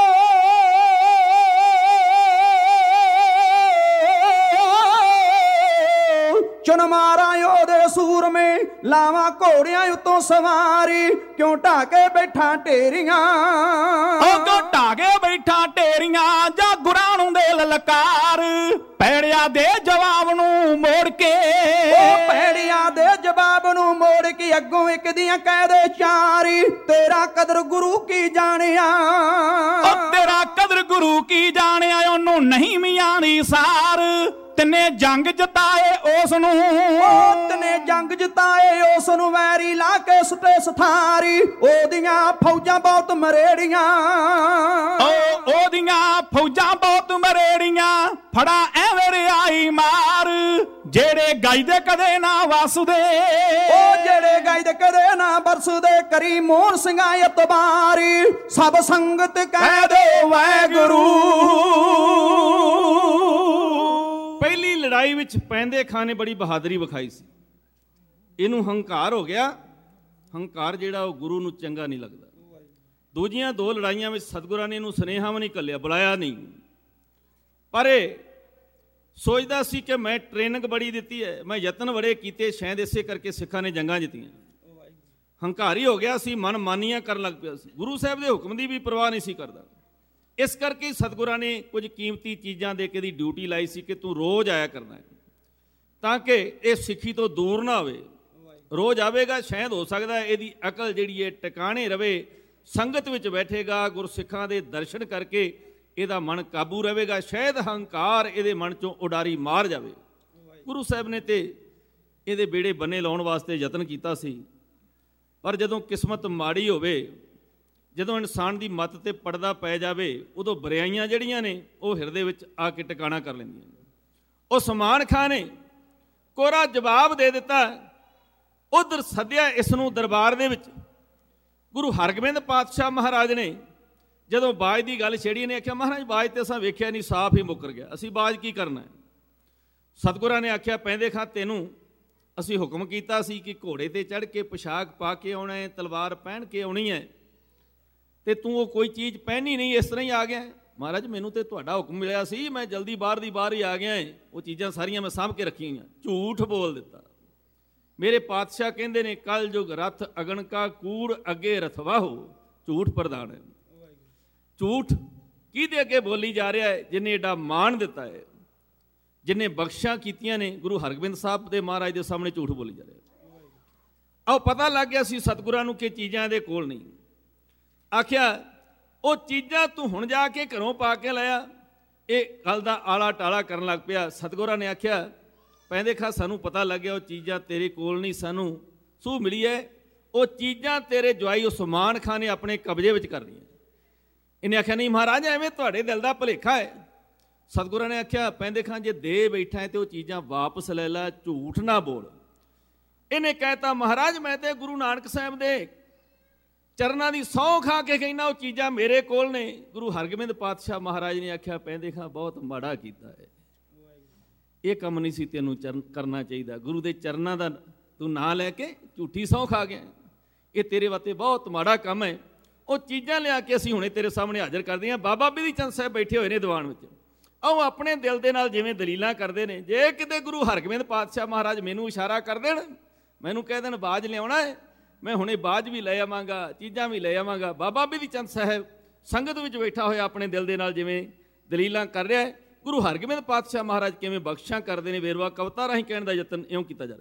ਚੁਣ ਮਾਰਾ ਉਹਦੇ ਸੂਰਮੇ, ਲਾਵਾਂ ਘੋੜਿਆਂ ਉਤੋਂ ਸਵਾਰੀ, ਕਿਉਂ ਢਾਕੇ ਬੈਠਾ ਢੇਰੀਆਂ। ਉਹ ਕਿਉਂ ਢਾਕੇ ਬੈਠਾ ਢੇਰੀਆਂ, ਜਾਂ ਗੁਰਾਂ ਨੂੰ ਦੇ ਲਲਕਾਰ, ਪੈੜਿਆ ਦੇ ਜਵਾਬ ਨੂੰ ਮੋੜ ਕੇ। ਉਹ ਪੈੜਿਆ ਦੇ ਜਵਾਬ ਨੂੰ ਮੋੜ ਕੇ, ਅੱਗੋਂ ਇੱਕ ਦੀਆਂ ਕਹਿ ਦੇ ਚਾਰੀ, ਤੇਰਾ ਕਦਰ ਗੁਰੂ ਕੀ ਜਾਣਿਆ। ਉਹ ਤੇਰਾ ਕਦਰ ਗੁਰੂ ਕੀ ਜਾਣਿਆ, ਉਹਨੂੰ ਨਹੀਂ ਮੀਆਂ ਦੀ ਸਾਰ, ਤਿੰਨੇ ਜੰਗ ਜਿਤਾਏ ਉਸ ਨੂੰ। ਉਹ ਤਿੰਨੇ ਜੰਗ ਜਿਤਾਏ ਉਸ ਨੂੰ, ਵੈਰੀ ਲਾ ਕੇ ਸੁੱਟੇ ਸਥਾਰੀ, ਉਹਦੀਆਂ ਫੌਜਾਂ ਬਹੁਤ ਮਰੇੜੀਆਂ। ਉਹਦੀਆਂ ਫੌਜਾਂ ਬਹੁਤ ਮਰੇੜੀਆਂ, ਫੜਾ ਐਵੇਂ ਰਿਆਈ ਮਾਰ, ਜਿਹੜੇ ਗਾਇਦੇ ਕਦੇ ਨਾ ਵਸਦੇ। ਉਹ ਜਿਹੜੇ ਗਾਇਦੇ ਕਦੇ ਨਾ ਵਸਦੇ, ਕਰੀ ਮੋਹਨ ਸਿੰਘਾਂ ਇਤਬਾਰੀ, ਸਭ ਸੰਗਤ ਕਹਿ ਦੇ ਵਾਹਿਗੁਰੂ। ਪਹਿਲੀ ਲੜਾਈ ਵਿੱਚ ਪੈਂਦੇ ਖਾਂ ਨੇ ਬੜੀ ਬਹਾਦਰੀ ਵਿਖਾਈ ਸੀ। ਇਹਨੂੰ ਹੰਕਾਰ ਹੋ ਗਿਆ। ਹੰਕਾਰ ਜਿਹੜਾ ਉਹ ਗੁਰੂ ਨੂੰ ਚੰਗਾ ਨਹੀਂ ਲੱਗਦਾ। ਦੂਜੀਆਂ 2 ਲੜਾਈਆਂ ਵਿੱਚ ਸਤਿਗੁਰਾਂ ਨੇ ਇਹਨੂੰ ਸੁਨੇਹਾ ਵੀ ਨਹੀਂ ਘੱਲਿਆ, ਬੁਲਾਇਆ ਨਹੀਂ, ਪਰ ਇਹ ਸੋਚਦਾ ਸੀ ਕਿ ਮੈਂ ਟ੍ਰੇਨਿੰਗ ਬੜੀ ਦਿੱਤੀ ਹੈ, ਮੈਂ ਯਤਨ ਬੜੇ ਕੀਤੇ, ਸ਼ਾਇਦ ਇਸੇ ਕਰਕੇ ਸਿੱਖਾਂ ਨੇ ਜੰਗਾਂ ਜਿੱਤੀਆਂ। ਹੰਕਾਰੀ ਹੋ ਗਿਆ ਸੀ, ਮਨ ਮਾਨੀਆਂ ਕਰਨ ਲੱਗ ਪਿਆ ਸੀ, ਗੁਰੂ ਸਾਹਿਬ ਦੇ ਹੁਕਮ ਦੀ ਵੀ ਪਰਵਾਹ ਨਹੀਂ ਸੀ ਕਰਦਾ। ਇਸ ਕਰਕੇ ਸਤਿਗੁਰਾਂ ਨੇ ਕੁਝ ਕੀਮਤੀ ਚੀਜ਼ਾਂ ਦੇ ਕੇ ਦੀ ਡਿਊਟੀ ਲਾਈ ਸੀ ਕਿ ਤੂੰ ਰੋਜ਼ ਆਇਆ ਕਰਨਾ ਹੈ, ਤਾਂ ਕਿ ਇਹ ਸਿੱਖੀ ਤੋਂ ਦੂਰ ਨਾ ਹੋਵੇ। ਰੋਜ਼ ਆਵੇਗਾ, ਸ਼ਾਇਦ ਹੋ ਸਕਦਾ ਇਹਦੀ ਅਕਲ ਜਿਹੜੀ ਹੈ ਟਿਕਾਣੇ ਰਵੇ, ਸੰਗਤ ਵਿੱਚ ਬੈਠੇਗਾ, ਗੁਰਸਿੱਖਾਂ ਦੇ ਦਰਸ਼ਨ ਕਰਕੇ ਇਹਦਾ ਮਨ ਕਾਬੂ ਰਹੇਗਾ, ਸ਼ਾਇਦ ਹੰਕਾਰ ਇਹਦੇ ਮਨ 'ਚੋਂ ਉਡਾਰੀ ਮਾਰ ਜਾਵੇ। ਗੁਰੂ ਸਾਹਿਬ ਨੇ ਤੇ ਇਹਦੇ ਬੇੜੇ ਬੰਨੇ ਲਾਉਣ ਵਾਸਤੇ ਯਤਨ ਕੀਤਾ ਸੀ, ਪਰ ਜਦੋਂ ਕਿਸਮਤ ਮਾੜੀ ਹੋਵੇ, ਜਦੋਂ ਇਨਸਾਨ ਦੀ ਮੱਤ 'ਤੇ ਪੜਦਾ ਪੈ ਜਾਵੇ, ਉਦੋਂ ਬੁਰਾਈਆਂ ਜਿਹੜੀਆਂ ਨੇ ਉਹ ਹਿਰਦੇ ਵਿੱਚ ਆ ਕੇ ਟਿਕਾਣਾ ਕਰ ਲੈਂਦੀਆਂ ਨੇ। ਉਸਮਾਨ ਖਾਂ ਨੇ ਕੋਰਾ ਜਵਾਬ ਦੇ ਦਿੱਤਾ। ਉਧਰ ਸੱਦਿਆ ਇਸ ਨੂੰ ਦਰਬਾਰ ਦੇ ਵਿੱਚ। ਗੁਰੂ ਹਰਗੋਬਿੰਦ ਪਾਤਸ਼ਾਹ ਮਹਾਰਾਜ ਨੇ ਜਦੋਂ ਬਾਜ ਦੀ ਗੱਲ ਛੇੜੀ, ਨੇ ਆਖਿਆ ਮਹਾਰਾਜ ਬਾਜ ਤੇ ਅਸਾਂ ਵੇਖਿਆ ਨਹੀਂ, ਸਾਫ਼ ਹੀ ਮੁੱਕਰ ਗਿਆ, ਅਸੀਂ ਬਾਜ ਕੀ ਕਰਨਾ ਹੈ। ਸਤਿਗੁਰਾਂ ਨੇ ਆਖਿਆ ਪੈਂਦੇ ਖਾਂ ਤੈਨੂੰ ਅਸੀਂ ਹੁਕਮ ਕੀਤਾ ਸੀ ਕਿ ਘੋੜੇ 'ਤੇ ਚੜ੍ਹ ਕੇ ਪੁਸ਼ਾਕ ਪਾ ਕੇ ਆਉਣਾ ਹੈ, ਤਲਵਾਰ ਪਹਿਨ ਕੇ ਆਉਣੀ ਹੈ, ਤੇ ਤੂੰ ਉਹ ਕੋਈ ਚੀਜ਼ ਪਹਿਨੀ ਨਹੀਂ, ਇਸ ਤਰ੍ਹਾਂ ਹੀ ਆ ਗਿਆ। ਮਹਾਰਾਜ ਮੈਨੂੰ ਤੇ ਤੁਹਾਡਾ ਹੁਕਮ ਮਿਲਿਆ ਸੀ, ਮੈਂ ਜਲਦੀ ਬਾਹਰ ਦੀ ਬਾਹਰ ਹੀ ਆ ਗਿਆ, ਉਹ ਚੀਜ਼ਾਂ ਸਾਰੀਆਂ ਮੈਂ ਸਾਂਭ ਕੇ ਰੱਖੀਆਂ ਹੋਈਆਂ। ਝੂਠ ਬੋਲ ਦਿੱਤਾ। ਮੇਰੇ ਪਾਤਸ਼ਾਹ ਕਹਿੰਦੇ ਨੇ ਕਲ ਜੁਗ ਰਥ ਅਗਨ ਕਾ ਕੂੜ ਅੱਗੇ ਰਥਵਾਹੋ, ਝੂਠ ਪ੍ਰਧਾਨ ਹੈ। ਝੂਠ ਕਿਹਦੇ ਅੱਗੇ ਬੋਲੀ ਜਾ ਰਿਹਾ ਹੈ? ਜਿਹਨੇ ਏਡਾ ਮਾਣ ਦਿੱਤਾ ਹੈ, ਜਿਹਨੇ ਬਖਸ਼ਾਂ ਕੀਤੀਆਂ ਨੇ, ਗੁਰੂ ਹਰਗੋਬਿੰਦ ਸਾਹਿਬ ਦੇ ਮਹਾਰਾਜ ਦੇ ਸਾਹਮਣੇ ਝੂਠ ਬੋਲੀ ਜਾ ਰਿਹਾ। ਆਓ ਪਤਾ ਲੱਗ ਗਿਆ ਸੀ ਸਤਿਗੁਰਾਂ ਨੂੰ ਕਿ ਚੀਜ਼ਾਂ ਇਹਦੇ ਕੋਲ ਨਹੀਂ। ਆਖਿਆ ਉਹ ਚੀਜ਼ਾਂ ਤੂੰ ਹੁਣ ਜਾ ਕੇ ਘਰੋਂ ਪਾ ਕੇ ਲਿਆ। ਇਹ ਗੱਲ ਦਾ ਆਲਾ ਟਾਲਾ ਕਰਨ ਲੱਗ ਪਿਆ। ਸਤਿਗੁਰਾਂ ਨੇ ਆਖਿਆ ਪੈਂਦੇ ਖਾ ਸਾਨੂੰ ਪਤਾ ਲੱਗਿਆ ਉਹ ਚੀਜ਼ਾਂ ਤੇਰੇ ਕੋਲ ਨਹੀਂ, ਸਾਨੂੰ ਸੂਹ ਮਿਲੀ ਹੈ, ਉਹ ਚੀਜ਼ਾਂ ਤੇਰੇ ਜਵਾਈ ਉਸਮਾਨ ਖਾਂ ਨੇ ਆਪਣੇ ਕਬਜ਼ੇ ਵਿੱਚ ਕਰ ਲਈਆਂ। ਇਹਨੇ ਆਖਿਆ ਨਹੀਂ ਮਹਾਰਾਜ, ਐਵੇਂ ਤੁਹਾਡੇ ਦਿਲ ਦਾ ਭੁਲੇਖਾ ਹੈ। ਸਤਿਗੁਰਾਂ ਨੇ ਆਖਿਆ ਪੈਂਦੇ ਖਾਂ ਜੇ ਦੇ ਬੈਠਾ ਹੈ ਤੇ ਉਹ ਚੀਜ਼ਾਂ ਵਾਪਸ ਲੈ ਲੈ, ਝੂਠ ਨਾ ਬੋਲ। ਇਹਨੇ ਕਹਿਤਾ ਮਹਾਰਾਜ ਮੈਂ ਤੇ ਗੁਰੂ ਨਾਨਕ ਸਾਹਿਬ ਦੇ ਚਰਨਾਂ ਦੀ ਸਹੁੰ ਖਾ ਕੇ ਕਹਿੰਦਾ ਉਹ ਚੀਜ਼ਾਂ ਮੇਰੇ ਕੋਲ ਨੇ। ਗੁਰੂ ਹਰਗੋਬਿੰਦ ਪਾਤਸ਼ਾਹ ਮਹਾਰਾਜ ਨੇ ਆਖਿਆ ਪੈਂਦੇ ਖਾਂ ਬਹੁਤ ਮਾੜਾ ਕੀਤਾ ਹੈ, ਇਹ ਕੰਮ ਨਹੀਂ ਸੀ ਤੈਨੂੰ ਕਰਨਾ ਚਾਹੀਦਾ। ਗੁਰੂ ਦੇ ਚਰਨਾਂ ਦਾ ਤੂੰ ਨਾਂ ਲੈ ਕੇ ਝੂਠੀ ਸਹੁੰ ਖਾ ਗਿਆ, ਇਹ ਤੇਰੇ ਵਾਸਤੇ ਬਹੁਤ ਮਾੜਾ ਕੰਮ ਹੈ। ਉਹ ਚੀਜ਼ਾਂ ਲਿਆ ਕੇ ਅਸੀਂ ਹੁਣੇ ਤੇਰੇ ਸਾਹਮਣੇ ਹਾਜ਼ਰ ਕਰਦੇ ਹਾਂ। ਬਾਬਾ ਬਿਧੀ ਚੰਦ ਸਾਹਿਬ ਬੈਠੇ ਹੋਏ ਨੇ ਦੀਵਾਨ ਵਿੱਚ, ਆਓ ਆਪਣੇ ਦਿਲ ਦੇ ਨਾਲ ਜਿਵੇਂ ਦਲੀਲਾਂ ਕਰਦੇ ਨੇ। ਜੇ ਕਿਤੇ ਗੁਰੂ ਹਰਗੋਬਿੰਦ ਪਾਤਸ਼ਾਹ ਮਹਾਰਾਜ ਮੈਨੂੰ ਇਸ਼ਾਰਾ ਕਰ ਦੇਣ, ਮੈਨੂੰ ਕਹਿ ਦੇਣ ਬਾਜ ਲਿਆਉਣਾ ਹੈ, ਮੈਂ ਹੁਣੇ ਬਾਜ ਵੀ ਲੈ ਆਵਾਂਗਾ, ਚੀਜ਼ਾਂ ਵੀ ਲੈ ਆਵਾਂਗਾ। ਬਾਬਾ ਬਿਧੀ ਚੰਦ ਸਾਹਿਬ ਸੰਗਤ ਵਿੱਚ ਬੈਠਾ ਹੋਇਆ ਆਪਣੇ ਦਿਲ ਦੇ ਨਾਲ ਜਿਵੇਂ ਦਲੀਲਾਂ ਕਰ ਰਿਹਾ ਹੈ। ਗੁਰੂ ਹਰਗੋਬਿੰਦ ਪਾਤਸ਼ਾਹ ਮਹਾਰਾਜ ਕਿਵੇਂ ਬਖਸ਼ਾਂ ਕਰਦੇ ਨੇ, ਵੇਰਵਾ ਕਵਿਤਾ ਰਾਹੀਂ ਕਹਿਣ ਦਾ ਯਤਨ ਇਉਂ ਕੀਤਾ ਜਾ ਰਿਹਾ।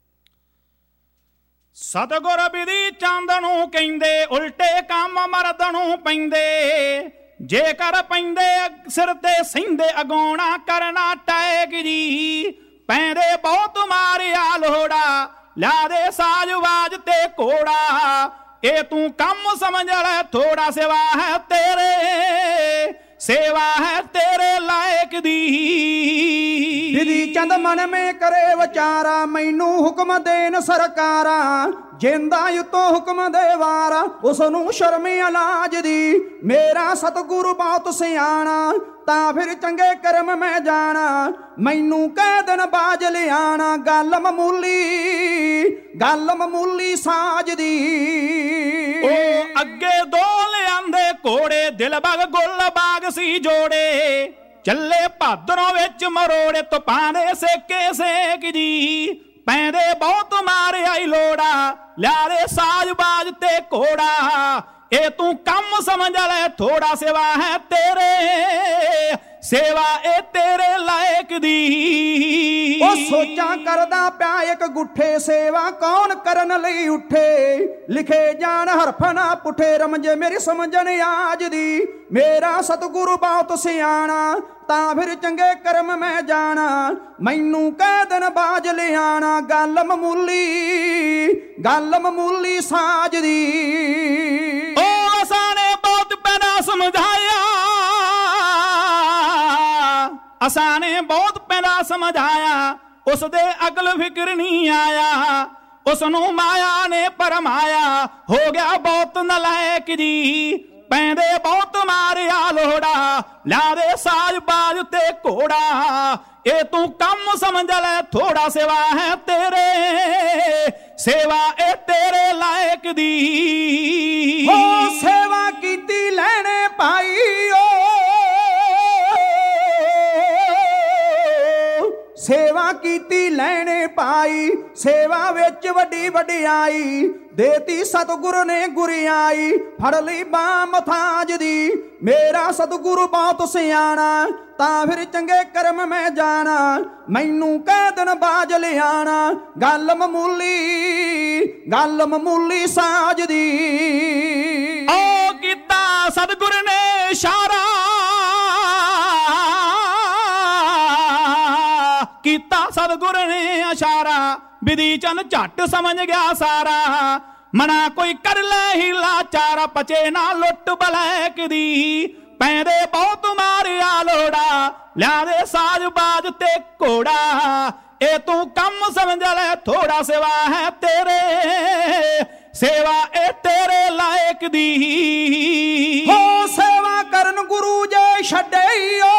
ਸਤਿਗੁਰ ਬਿਧੀ ਚੰਦ ਨੂੰ ਕਹਿੰਦੇ ਉਲਟੇ ਕੰਮ ਮਰਦ ਨੂੰ ਪੈਂਦੇ, ਜੇਕਰ ਪੈਂਦੇ ਸਿਰ ਤੇ ਸਹਿੰਦੇ ਅਗਾਉਣਾ ਕਰਨਾ ਟੈਕ ਜੀ। ਪੈਂਦੇ ਬਹੁਤ ਮਾਰਿਆ ਲੋੜਾ, ਲਿਆ ਦੇ ਸਾਜ ਵਾਜ ਤੇ ਘੋੜਾ, ਇਹ ਤੂੰ ਕੰਮ ਸਮਝ ਲੈ ਥੋੜਾ, ਸੇਵਾ ਹੈ ਤੇਰੇ, ਸੇਵਾ ਹੈ ਤੇਰੇ ਲਾਇਕ ਦੀ। ਬਿਧੀ ਚੰਦ ਮਨ ਮੇ ਕਰੇ ਵਿਚਾਰਾ, ਮੈਨੂੰ ਹੁਕਮ ਦੇਣ ਸਰਕਾਰਾਂ, ਜਿੰਦਾ ਉਤੋਂ ਹੁਕਮ ਦੇ ਵਾਰਾ, ਉਸ ਨੂੰ ਸ਼ਰਮ ਇਲਾਜ ਦੀ। ਮੇਰਾ ਸਤਿਗੁਰੂ ਬਹੁਤ ਸਿਆਣਾ, ਤਾਂ ਫਿਰ ਚੰਗੇ ਕਰਮ ਮੈਂ ਜਾਣਾ, ਮੈਨੂੰ ਕਹਿ ਦੇਣ ਬਾਜ ਲਿਆਣਾ, ਗੱਲ ਮਾਮੂਲੀ ਸਾਜ ਦੀ। ਉਹ ਅੱਗੇ ਦੋ ਲਿਆਂਦੇ ਘੋੜੇ, ਦਿਲ ਬਗ ਗੁੱਲ ਬਾਗ ਸੀ ਜੋੜੇ, ਚੱਲੇ ਭਾਦਰੋਂ ਵਿੱਚ ਮਰੋੜੇ, ਤੁਪਾਂ ਦੇ ਸੇਕੇ ਸੇਕ ਜੀ। ਪੈਂਦੇ ਬਹੁਤ ਮਾਰਿਆ ਈ ਲੋੜਾ, ਲਿਆ ਦੇ ਸਾਜ ਬਾਜ ਤੇ ਘੋੜਾ, ਇਹ ਤੂੰ ਕੰਮ ਸਮਝ ਲੈ ਥੋੜਾ, ਸੇਵਾ ਹੈ ਤੇਰੇ, ਸੇਵਾ ਇਹ ਤੇਰੇ ਲਾਇਕ ਦੀ। ਉਹ ਸੋਚਾਂ ਕਰਦਾ ਪਿਆ ਇੱਕ ਗੁੱਠੇ, ਸੇਵਾ ਕੌਣ ਕਰਨ ਲਈ ਉੱਠੇ, ਲਿਖੇ ਜਾਣ ਹਰਫ ਨਾ ਪੁੱਠੇ, ਰਮਜੇ ਮੇਰੀ ਸਮਝਣ ਆਜ ਦੀ। ਮੇਰਾ ਸਤਿਗੁਰੂ ਬਹੁਤ ਸਿਆਣਾ, ਤਾਂ ਫਿਰ ਚੰਗੇ ਕਰਮ ਮੈਂ ਜਾਣਾ, ਮੈਨੂੰ ਕਹਿ ਦੇਣ ਬਾਜ ਲਿਆਣਾ, ਗੱਲ ਮਾਮੂਲੀ ਸਾਜ ਦੀ। ਉਹ ਅਸਾਂ ਨੇ ਬਹੁਤ ਪਹਿਲਾਂ ਸਮਝਾਇਆ, ਅਸਾਂ ਨੇ ਬਹੁਤ ਪਹਿਲਾਂ ਸਮਝਾਇਆ, ਉਸ ਦੇ ਅਕਲ ਫਿਕਰ ਨਹੀਂ ਆਇਆ, ਉਸ ਨੂੰ ਮਾਇਆ ਨੇ ਪਰਮਾਇਆ, ਹੋ ਗਿਆ ਬਹੁਤ ਨਲਾਇਕ ਜੀ। ਪੈਂਦੇ ਬਹੁਤ ਮਾਰਿਆ ਲੋੜਾ, ਲਿਆ ਦੇ ਸਾਜ ਬਾਜ ਤੇ ਘੋੜਾ, ਇਹ ਤੂੰ ਕੰਮ ਸਮਝ ਲੈ ਥੋੜਾ, ਸੇਵਾ ਹੈ ਤੇਰੇ, ਸੇਵਾ ਇਹ ਤੇਰੇ ਲਾਇਕ ਦੀ। ਹੋ ਸੇਵਾ ਕੀਤੀ ਲੈਣੇ ਪਾਈ, ਸੇਵਾ ਕੀਤੀ ਲੈਣੇ ਪਾਈ, ਸੇਵਾ ਵਿੱਚ ਵੱਡੀ ਵਡਿਆਈ, ਦੇਤੀ ਸਤਿਗੁਰੂ ਨੇ ਗੁਰਿਆਈ, ਫੜ ਲਈ ਬਾਂਹ ਮਥਾਜ ਦੀ। ਮੇਰਾ ਸਤਿਗੁਰੂ ਬਹੁਤ ਸਿਆਣਾ, ਤਾਂ ਫਿਰ ਚੰਗੇ ਕਰਮ ਮੈਂ ਜਾਣਾ, ਮੈਨੂੰ ਕਹਿ ਦੇਣ ਬਾਜ ਲਿਆਣਾ। ਗੱਲ ਮਾਮੂਲੀ ਸਾਜ ਦੀ। ਓ ਕੀਤਾ ਸਤਿਗੁਰ ਨੇ ਇਸ਼ਾਰਾ, ਕੀਤਾ ਸਤਿਗੁਰ ਨੇ ਇਸ਼ਾਰਾ, ਵਿਧੀ ਚੰਦ ਝੱਟ ਸਮਝ ਗਿਆ ਸਾਰਾ। ਮਨਾ ਕੋਈ ਕਰ ਲੈ ਹੀਲਾ ਚਾਰਾ, ਪਚੇ ਨਾ ਲੁੱਟ ਬਲੈਕ ਦੀ। ਪੈਂਦੇ ਬਹੁਤ ਮਾਰਿਆ ਲੋੜਾ, ਲਿਆ ਦੇ ਸਾਜ ਬਾਜ ਤੇ ਘੋੜਾ। ਇਹ ਤੂੰ ਕੰਮ ਸਮਝ ਲੈ ਥੋੜਾ, ਸੇਵਾ ਹੈ ਤੇਰੇ, ਸੇਵਾ ਇਹ ਤੇਰੇ ਲਾਇਕ ਦੀ। ਹੋ ਸੇਵਾ ਕਰਨ ਗੁਰੂ ਜੇ ਛੱਡਿਓ,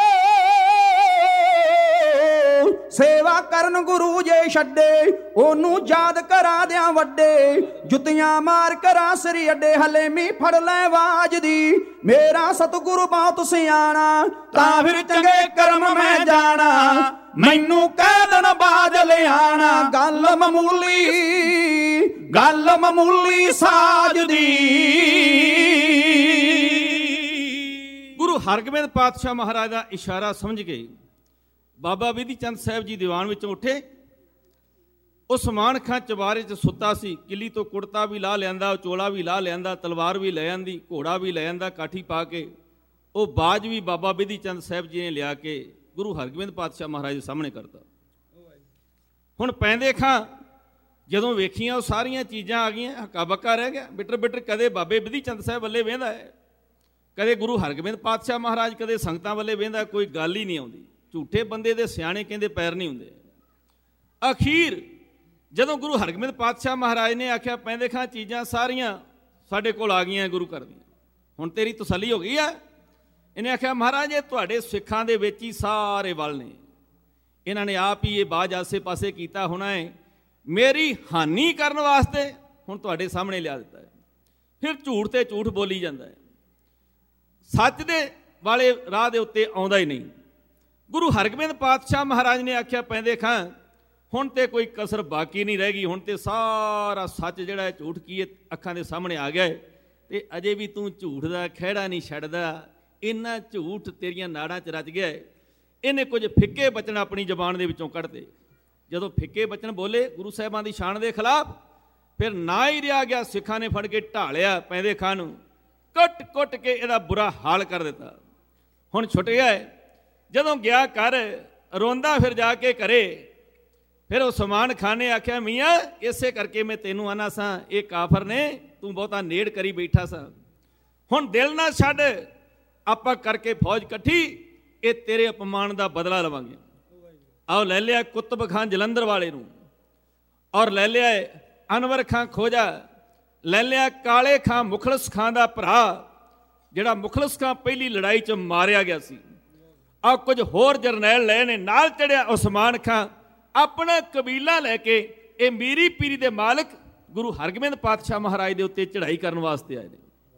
ਸੇਵਾ ਕਰਨ ਗੁਰੂ ਜੇ ਛੱਡੇ, ਉਹਨੂੰ ਯਾਦ ਕਰਾ ਦਿਆਂ ਵੱਡੇ। ਜੁੱਤੀਆਂ ਮਾਰ ਕਰਾ ਸਿਰ ਅੱਡੇ, ਹਲੇਮੀ ਫੜ ਲੈ ਆਵਾਜ਼ ਦੀ। ਮੇਰਾ ਸਤਿਗੁਰੂ ਬਹੁਤ ਸਿਆਣਾ, ਤਾਂ ਫਿਰ ਚੰਗੇ ਕਰਮ ਮੈਂ ਜਾਣਾ, ਮੈਨੂੰ ਕਹਿ ਦੇਣ ਬਾਜ ਲਿਆਣਾ। ਗੱਲ ਮਾਮੂਲੀ ਸਾਜ ਦੀ। ਗੁਰੂ ਹਰਗੋਬਿੰਦ ਪਾਤਸ਼ਾਹ ਮਹਾਰਾਜ ਦਾ ਇਸ਼ਾਰਾ ਸਮਝ ਕੇ ਬਾਬਾ ਬਿਧੀ ਚੰਦ ਸਾਹਿਬ ਜੀ ਦੀਵਾਨ ਵਿੱਚੋਂ ਉੱਠੇ। ਉਸਮਾਨ ਖਾਂ ਚਬਾਰੇ 'ਚ ਸੁੱਤਾ ਸੀ। ਕਿੱਲੀ ਤੋਂ ਕੁੜਤਾ ਵੀ ਲਾਹ ਲਿਆਂਦਾ, ਚੋਲਾ ਵੀ ਲਾਹ ਲਿਆਂਦਾ, ਤਲਵਾਰ ਵੀ ਲੈ ਆਂਦੀ, ਘੋੜਾ ਵੀ ਲੈ ਆਂਦਾ ਕਾਠੀ ਪਾ ਕੇ। ਉਹ ਬਾਜ ਵੀ ਬਾਬਾ ਬਿਧੀ ਚੰਦ ਸਾਹਿਬ ਜੀ ਨੇ ਲਿਆ ਕੇ ਗੁਰੂ ਹਰਗੋਬਿੰਦ ਪਾਤਸ਼ਾਹ ਮਹਾਰਾਜ ਦੇ ਸਾਹਮਣੇ ਕਰਤਾ। ਹੁਣ ਪੈਂਦੇ ਖਾਂ ਜਦੋਂ ਵੇਖੀਆਂ ਉਹ ਸਾਰੀਆਂ ਚੀਜ਼ਾਂ ਆ ਗਈਆਂ, ਹੱਕਾ ਬੱਕਾ ਰਹਿ ਗਿਆ। ਬਿਟਰ ਕਦੇ ਬਾਬੇ ਬਿਧੀ ਚੰਦ ਸਾਹਿਬ ਵੱਲੇ ਵੇਂਦਾ ਹੈ, ਕਦੇ ਗੁਰੂ ਹਰਗੋਬਿੰਦ ਪਾਤਸ਼ਾਹ ਮਹਾਰਾਜ, ਕਦੇ ਸੰਗਤਾਂ ਵੱਲੇ ਵੇਂਦਾ। ਕੋਈ ਗੱਲ ਹੀ ਨਹੀਂ ਆਉਂਦੀ। ਝੂਠੇ ਬੰਦੇ ਦੇ ਸਿਆਣੇ ਕਹਿੰਦੇ ਪੈਰ ਨਹੀਂ ਹੁੰਦੇ। ਅਖੀਰ ਜਦੋਂ ਗੁਰੂ ਹਰਗੋਬਿੰਦ ਪਾਤਸ਼ਾਹ ਮਹਾਰਾਜ ਨੇ ਆਖਿਆ, ਪੈਂਦੇ ਖਾਂ ਚੀਜ਼ਾਂ ਸਾਰੀਆਂ ਸਾਡੇ ਕੋਲ ਆ ਗਈਆਂ ਗੁਰੂ ਘਰ ਦੀਆਂ, ਹੁਣ ਤੇਰੀ ਤਸੱਲੀ ਹੋ ਗਈ ਆ? ਇਹਨੇ ਆਖਿਆ, ਮਹਾਰਾਜ ਇਹ ਤੁਹਾਡੇ ਸਿੱਖਾਂ ਦੇ ਵਿੱਚ ਹੀ ਸਾਰੇ ਵੱਲ ਨੇ, ਇਹਨਾਂ ਨੇ ਆਪ ਹੀ ਇਹ ਬਾਜ ਆਸੇ ਪਾਸੇ ਕੀਤਾ ਹੋਣਾ ਹੈ। ਮੇਰੀ ਹਾਨੀ ਕਰਨ ਵਾਸਤੇ ਹੁਣ ਤੁਹਾਡੇ ਸਾਹਮਣੇ ਲਿਆ ਦਿੱਤਾ ਹੈ। ਫਿਰ ਝੂਠ ਤੇ ਝੂਠ ਬੋਲੀ ਜਾਂਦਾ ਹੈ, ਸੱਚ ਦੇ ਵਾਲੇ ਰਾਹ ਦੇ ਉੱਤੇ ਆਉਂਦਾ ਹੀ ਨਹੀਂ। ਗੁਰੂ ਹਰਗੋਬਿੰਦ ਪਾਤਸ਼ਾਹ ਮਹਾਰਾਜ ਨੇ ਆਖਿਆ, ਪੈਂਦੇ ਖਾਂ ਹੁਣ ਤੇ ਕੋਈ ਕਸਰ ਬਾਕੀ ਨਹੀਂ ਰਹਿ ਗਈ, ਹੁਣ ਤੇ ਸਾਰਾ ਸੱਚ ਜਿਹੜਾ ਹੈ ਝੂਠ ਕੀ ਹੈ ਅੱਖਾਂ ਦੇ ਸਾਹਮਣੇ ਆ ਗਿਆ ਹੈ। ਤੇ ਅਜੇ ਵੀ ਤੂੰ ਝੂਠ ਦਾ ਖਹਿੜਾ ਨਹੀਂ ਛੱਡਦਾ, ਇੰਨਾ ਝੂਠ ਤੇਰੀਆਂ ਨਾੜਾਂ 'ਚ ਰਚ ਗਿਆ ਹੈ। ਇਹਨੇ ਕੁਝ ਫਿੱਕੇ ਬਚਨ ਆਪਣੀ ਜ਼ਬਾਨ ਦੇ ਵਿੱਚੋਂ ਕੱਢਦੇ। ਜਦੋਂ ਫਿੱਕੇ ਬਚਨ ਬੋਲੇ ਗੁਰੂ ਸਾਹਿਬਾਂ ਦੀ ਸ਼ਾਨ ਦੇ ਖਿਲਾਫ, ਫਿਰ ਨਾ ਹੀ ਰਿਹਾ ਗਿਆ। ਸਿੱਖਾਂ ਨੇ ਫੜ ਕੇ ਢਾਲਿਆ ਪੈਂਦੇ ਖਾਂ ਨੂੰ, ਕੁੱਟ ਕੇ ਇਹਦਾ ਬੁਰਾ ਹਾਲ ਕਰ ਦਿੱਤਾ। ਹੁਣ ਛੁੱਟ ਗਿਆ ਹੈ। ਜਦੋਂ ਗਿਆ ਘਰ ਰੋਂਦਾ ਫਿਰ ਜਾ ਕੇ ਘਰੇ, ਫਿਰ ਉਸਮਾਨ ਖਾਂ ਨੇ ਆਖਿਆ, ਮੀਆਂ ਇਸੇ ਕਰਕੇ ਮੈਂ ਤੈਨੂੰ ਆਨਾ ਸਾਂ, ਇਹ ਕਾਫਰ ਨੇ, ਤੂੰ ਬਹੁਤਾ ਨੇੜ ਕਰੀ ਬੈਠਾ ਸਾਂ। ਹੁਣ ਦਿਲ ਨਾ ਛੱਡ, ਆਪਾਂ ਕਰਕੇ ਫੌਜ ਇਕੱਠੀ, ਇਹ ਤੇਰੇ ਅਪਮਾਨ ਦਾ ਬਦਲਾ ਲਵਾਂਗੇ। ਆਓ ਲੈ ਲਿਆ ਕੁਤਬ ਖਾਂ ਜਲੰਧਰ ਵਾਲੇ ਨੂੰ, ਔਰ ਲੈ ਲਿਆ ਅਨਵਰ ਖਾਂ ਖੋਜਾ, ਲੈ ਲਿਆ ਕਾਲੇ ਖਾਂ ਮੁਖਲਸ ਖਾਂ ਦਾ ਭਰਾ, ਜਿਹੜਾ ਮੁਖਲਸ ਖਾਂ ਪਹਿਲੀ ਲੜਾਈ 'ਚ ਮਾਰਿਆ ਗਿਆ ਸੀ। ਆ ਕੁਝ ਹੋਰ ਜਰਨੈਲ ਲਏ ਨੇ, ਨਾਲ ਚੜਿਆ ਉਸਮਾਨ ਖਾਂ, ਆਪਣਾ ਕਬੀਲਾ ਲੈ ਕੇ ਇਹ ਮੀਰੀ ਪੀਰੀ ਦੇ ਮਾਲਕ ਗੁਰੂ ਹਰਗੋਬਿੰਦ ਪਾਤਸ਼ਾਹ ਮਹਾਰਾਜ ਦੇ ਉੱਤੇ ਚੜ੍ਹਾਈ ਕਰਨ ਵਾਸਤੇ ਆਏ ਨੇ।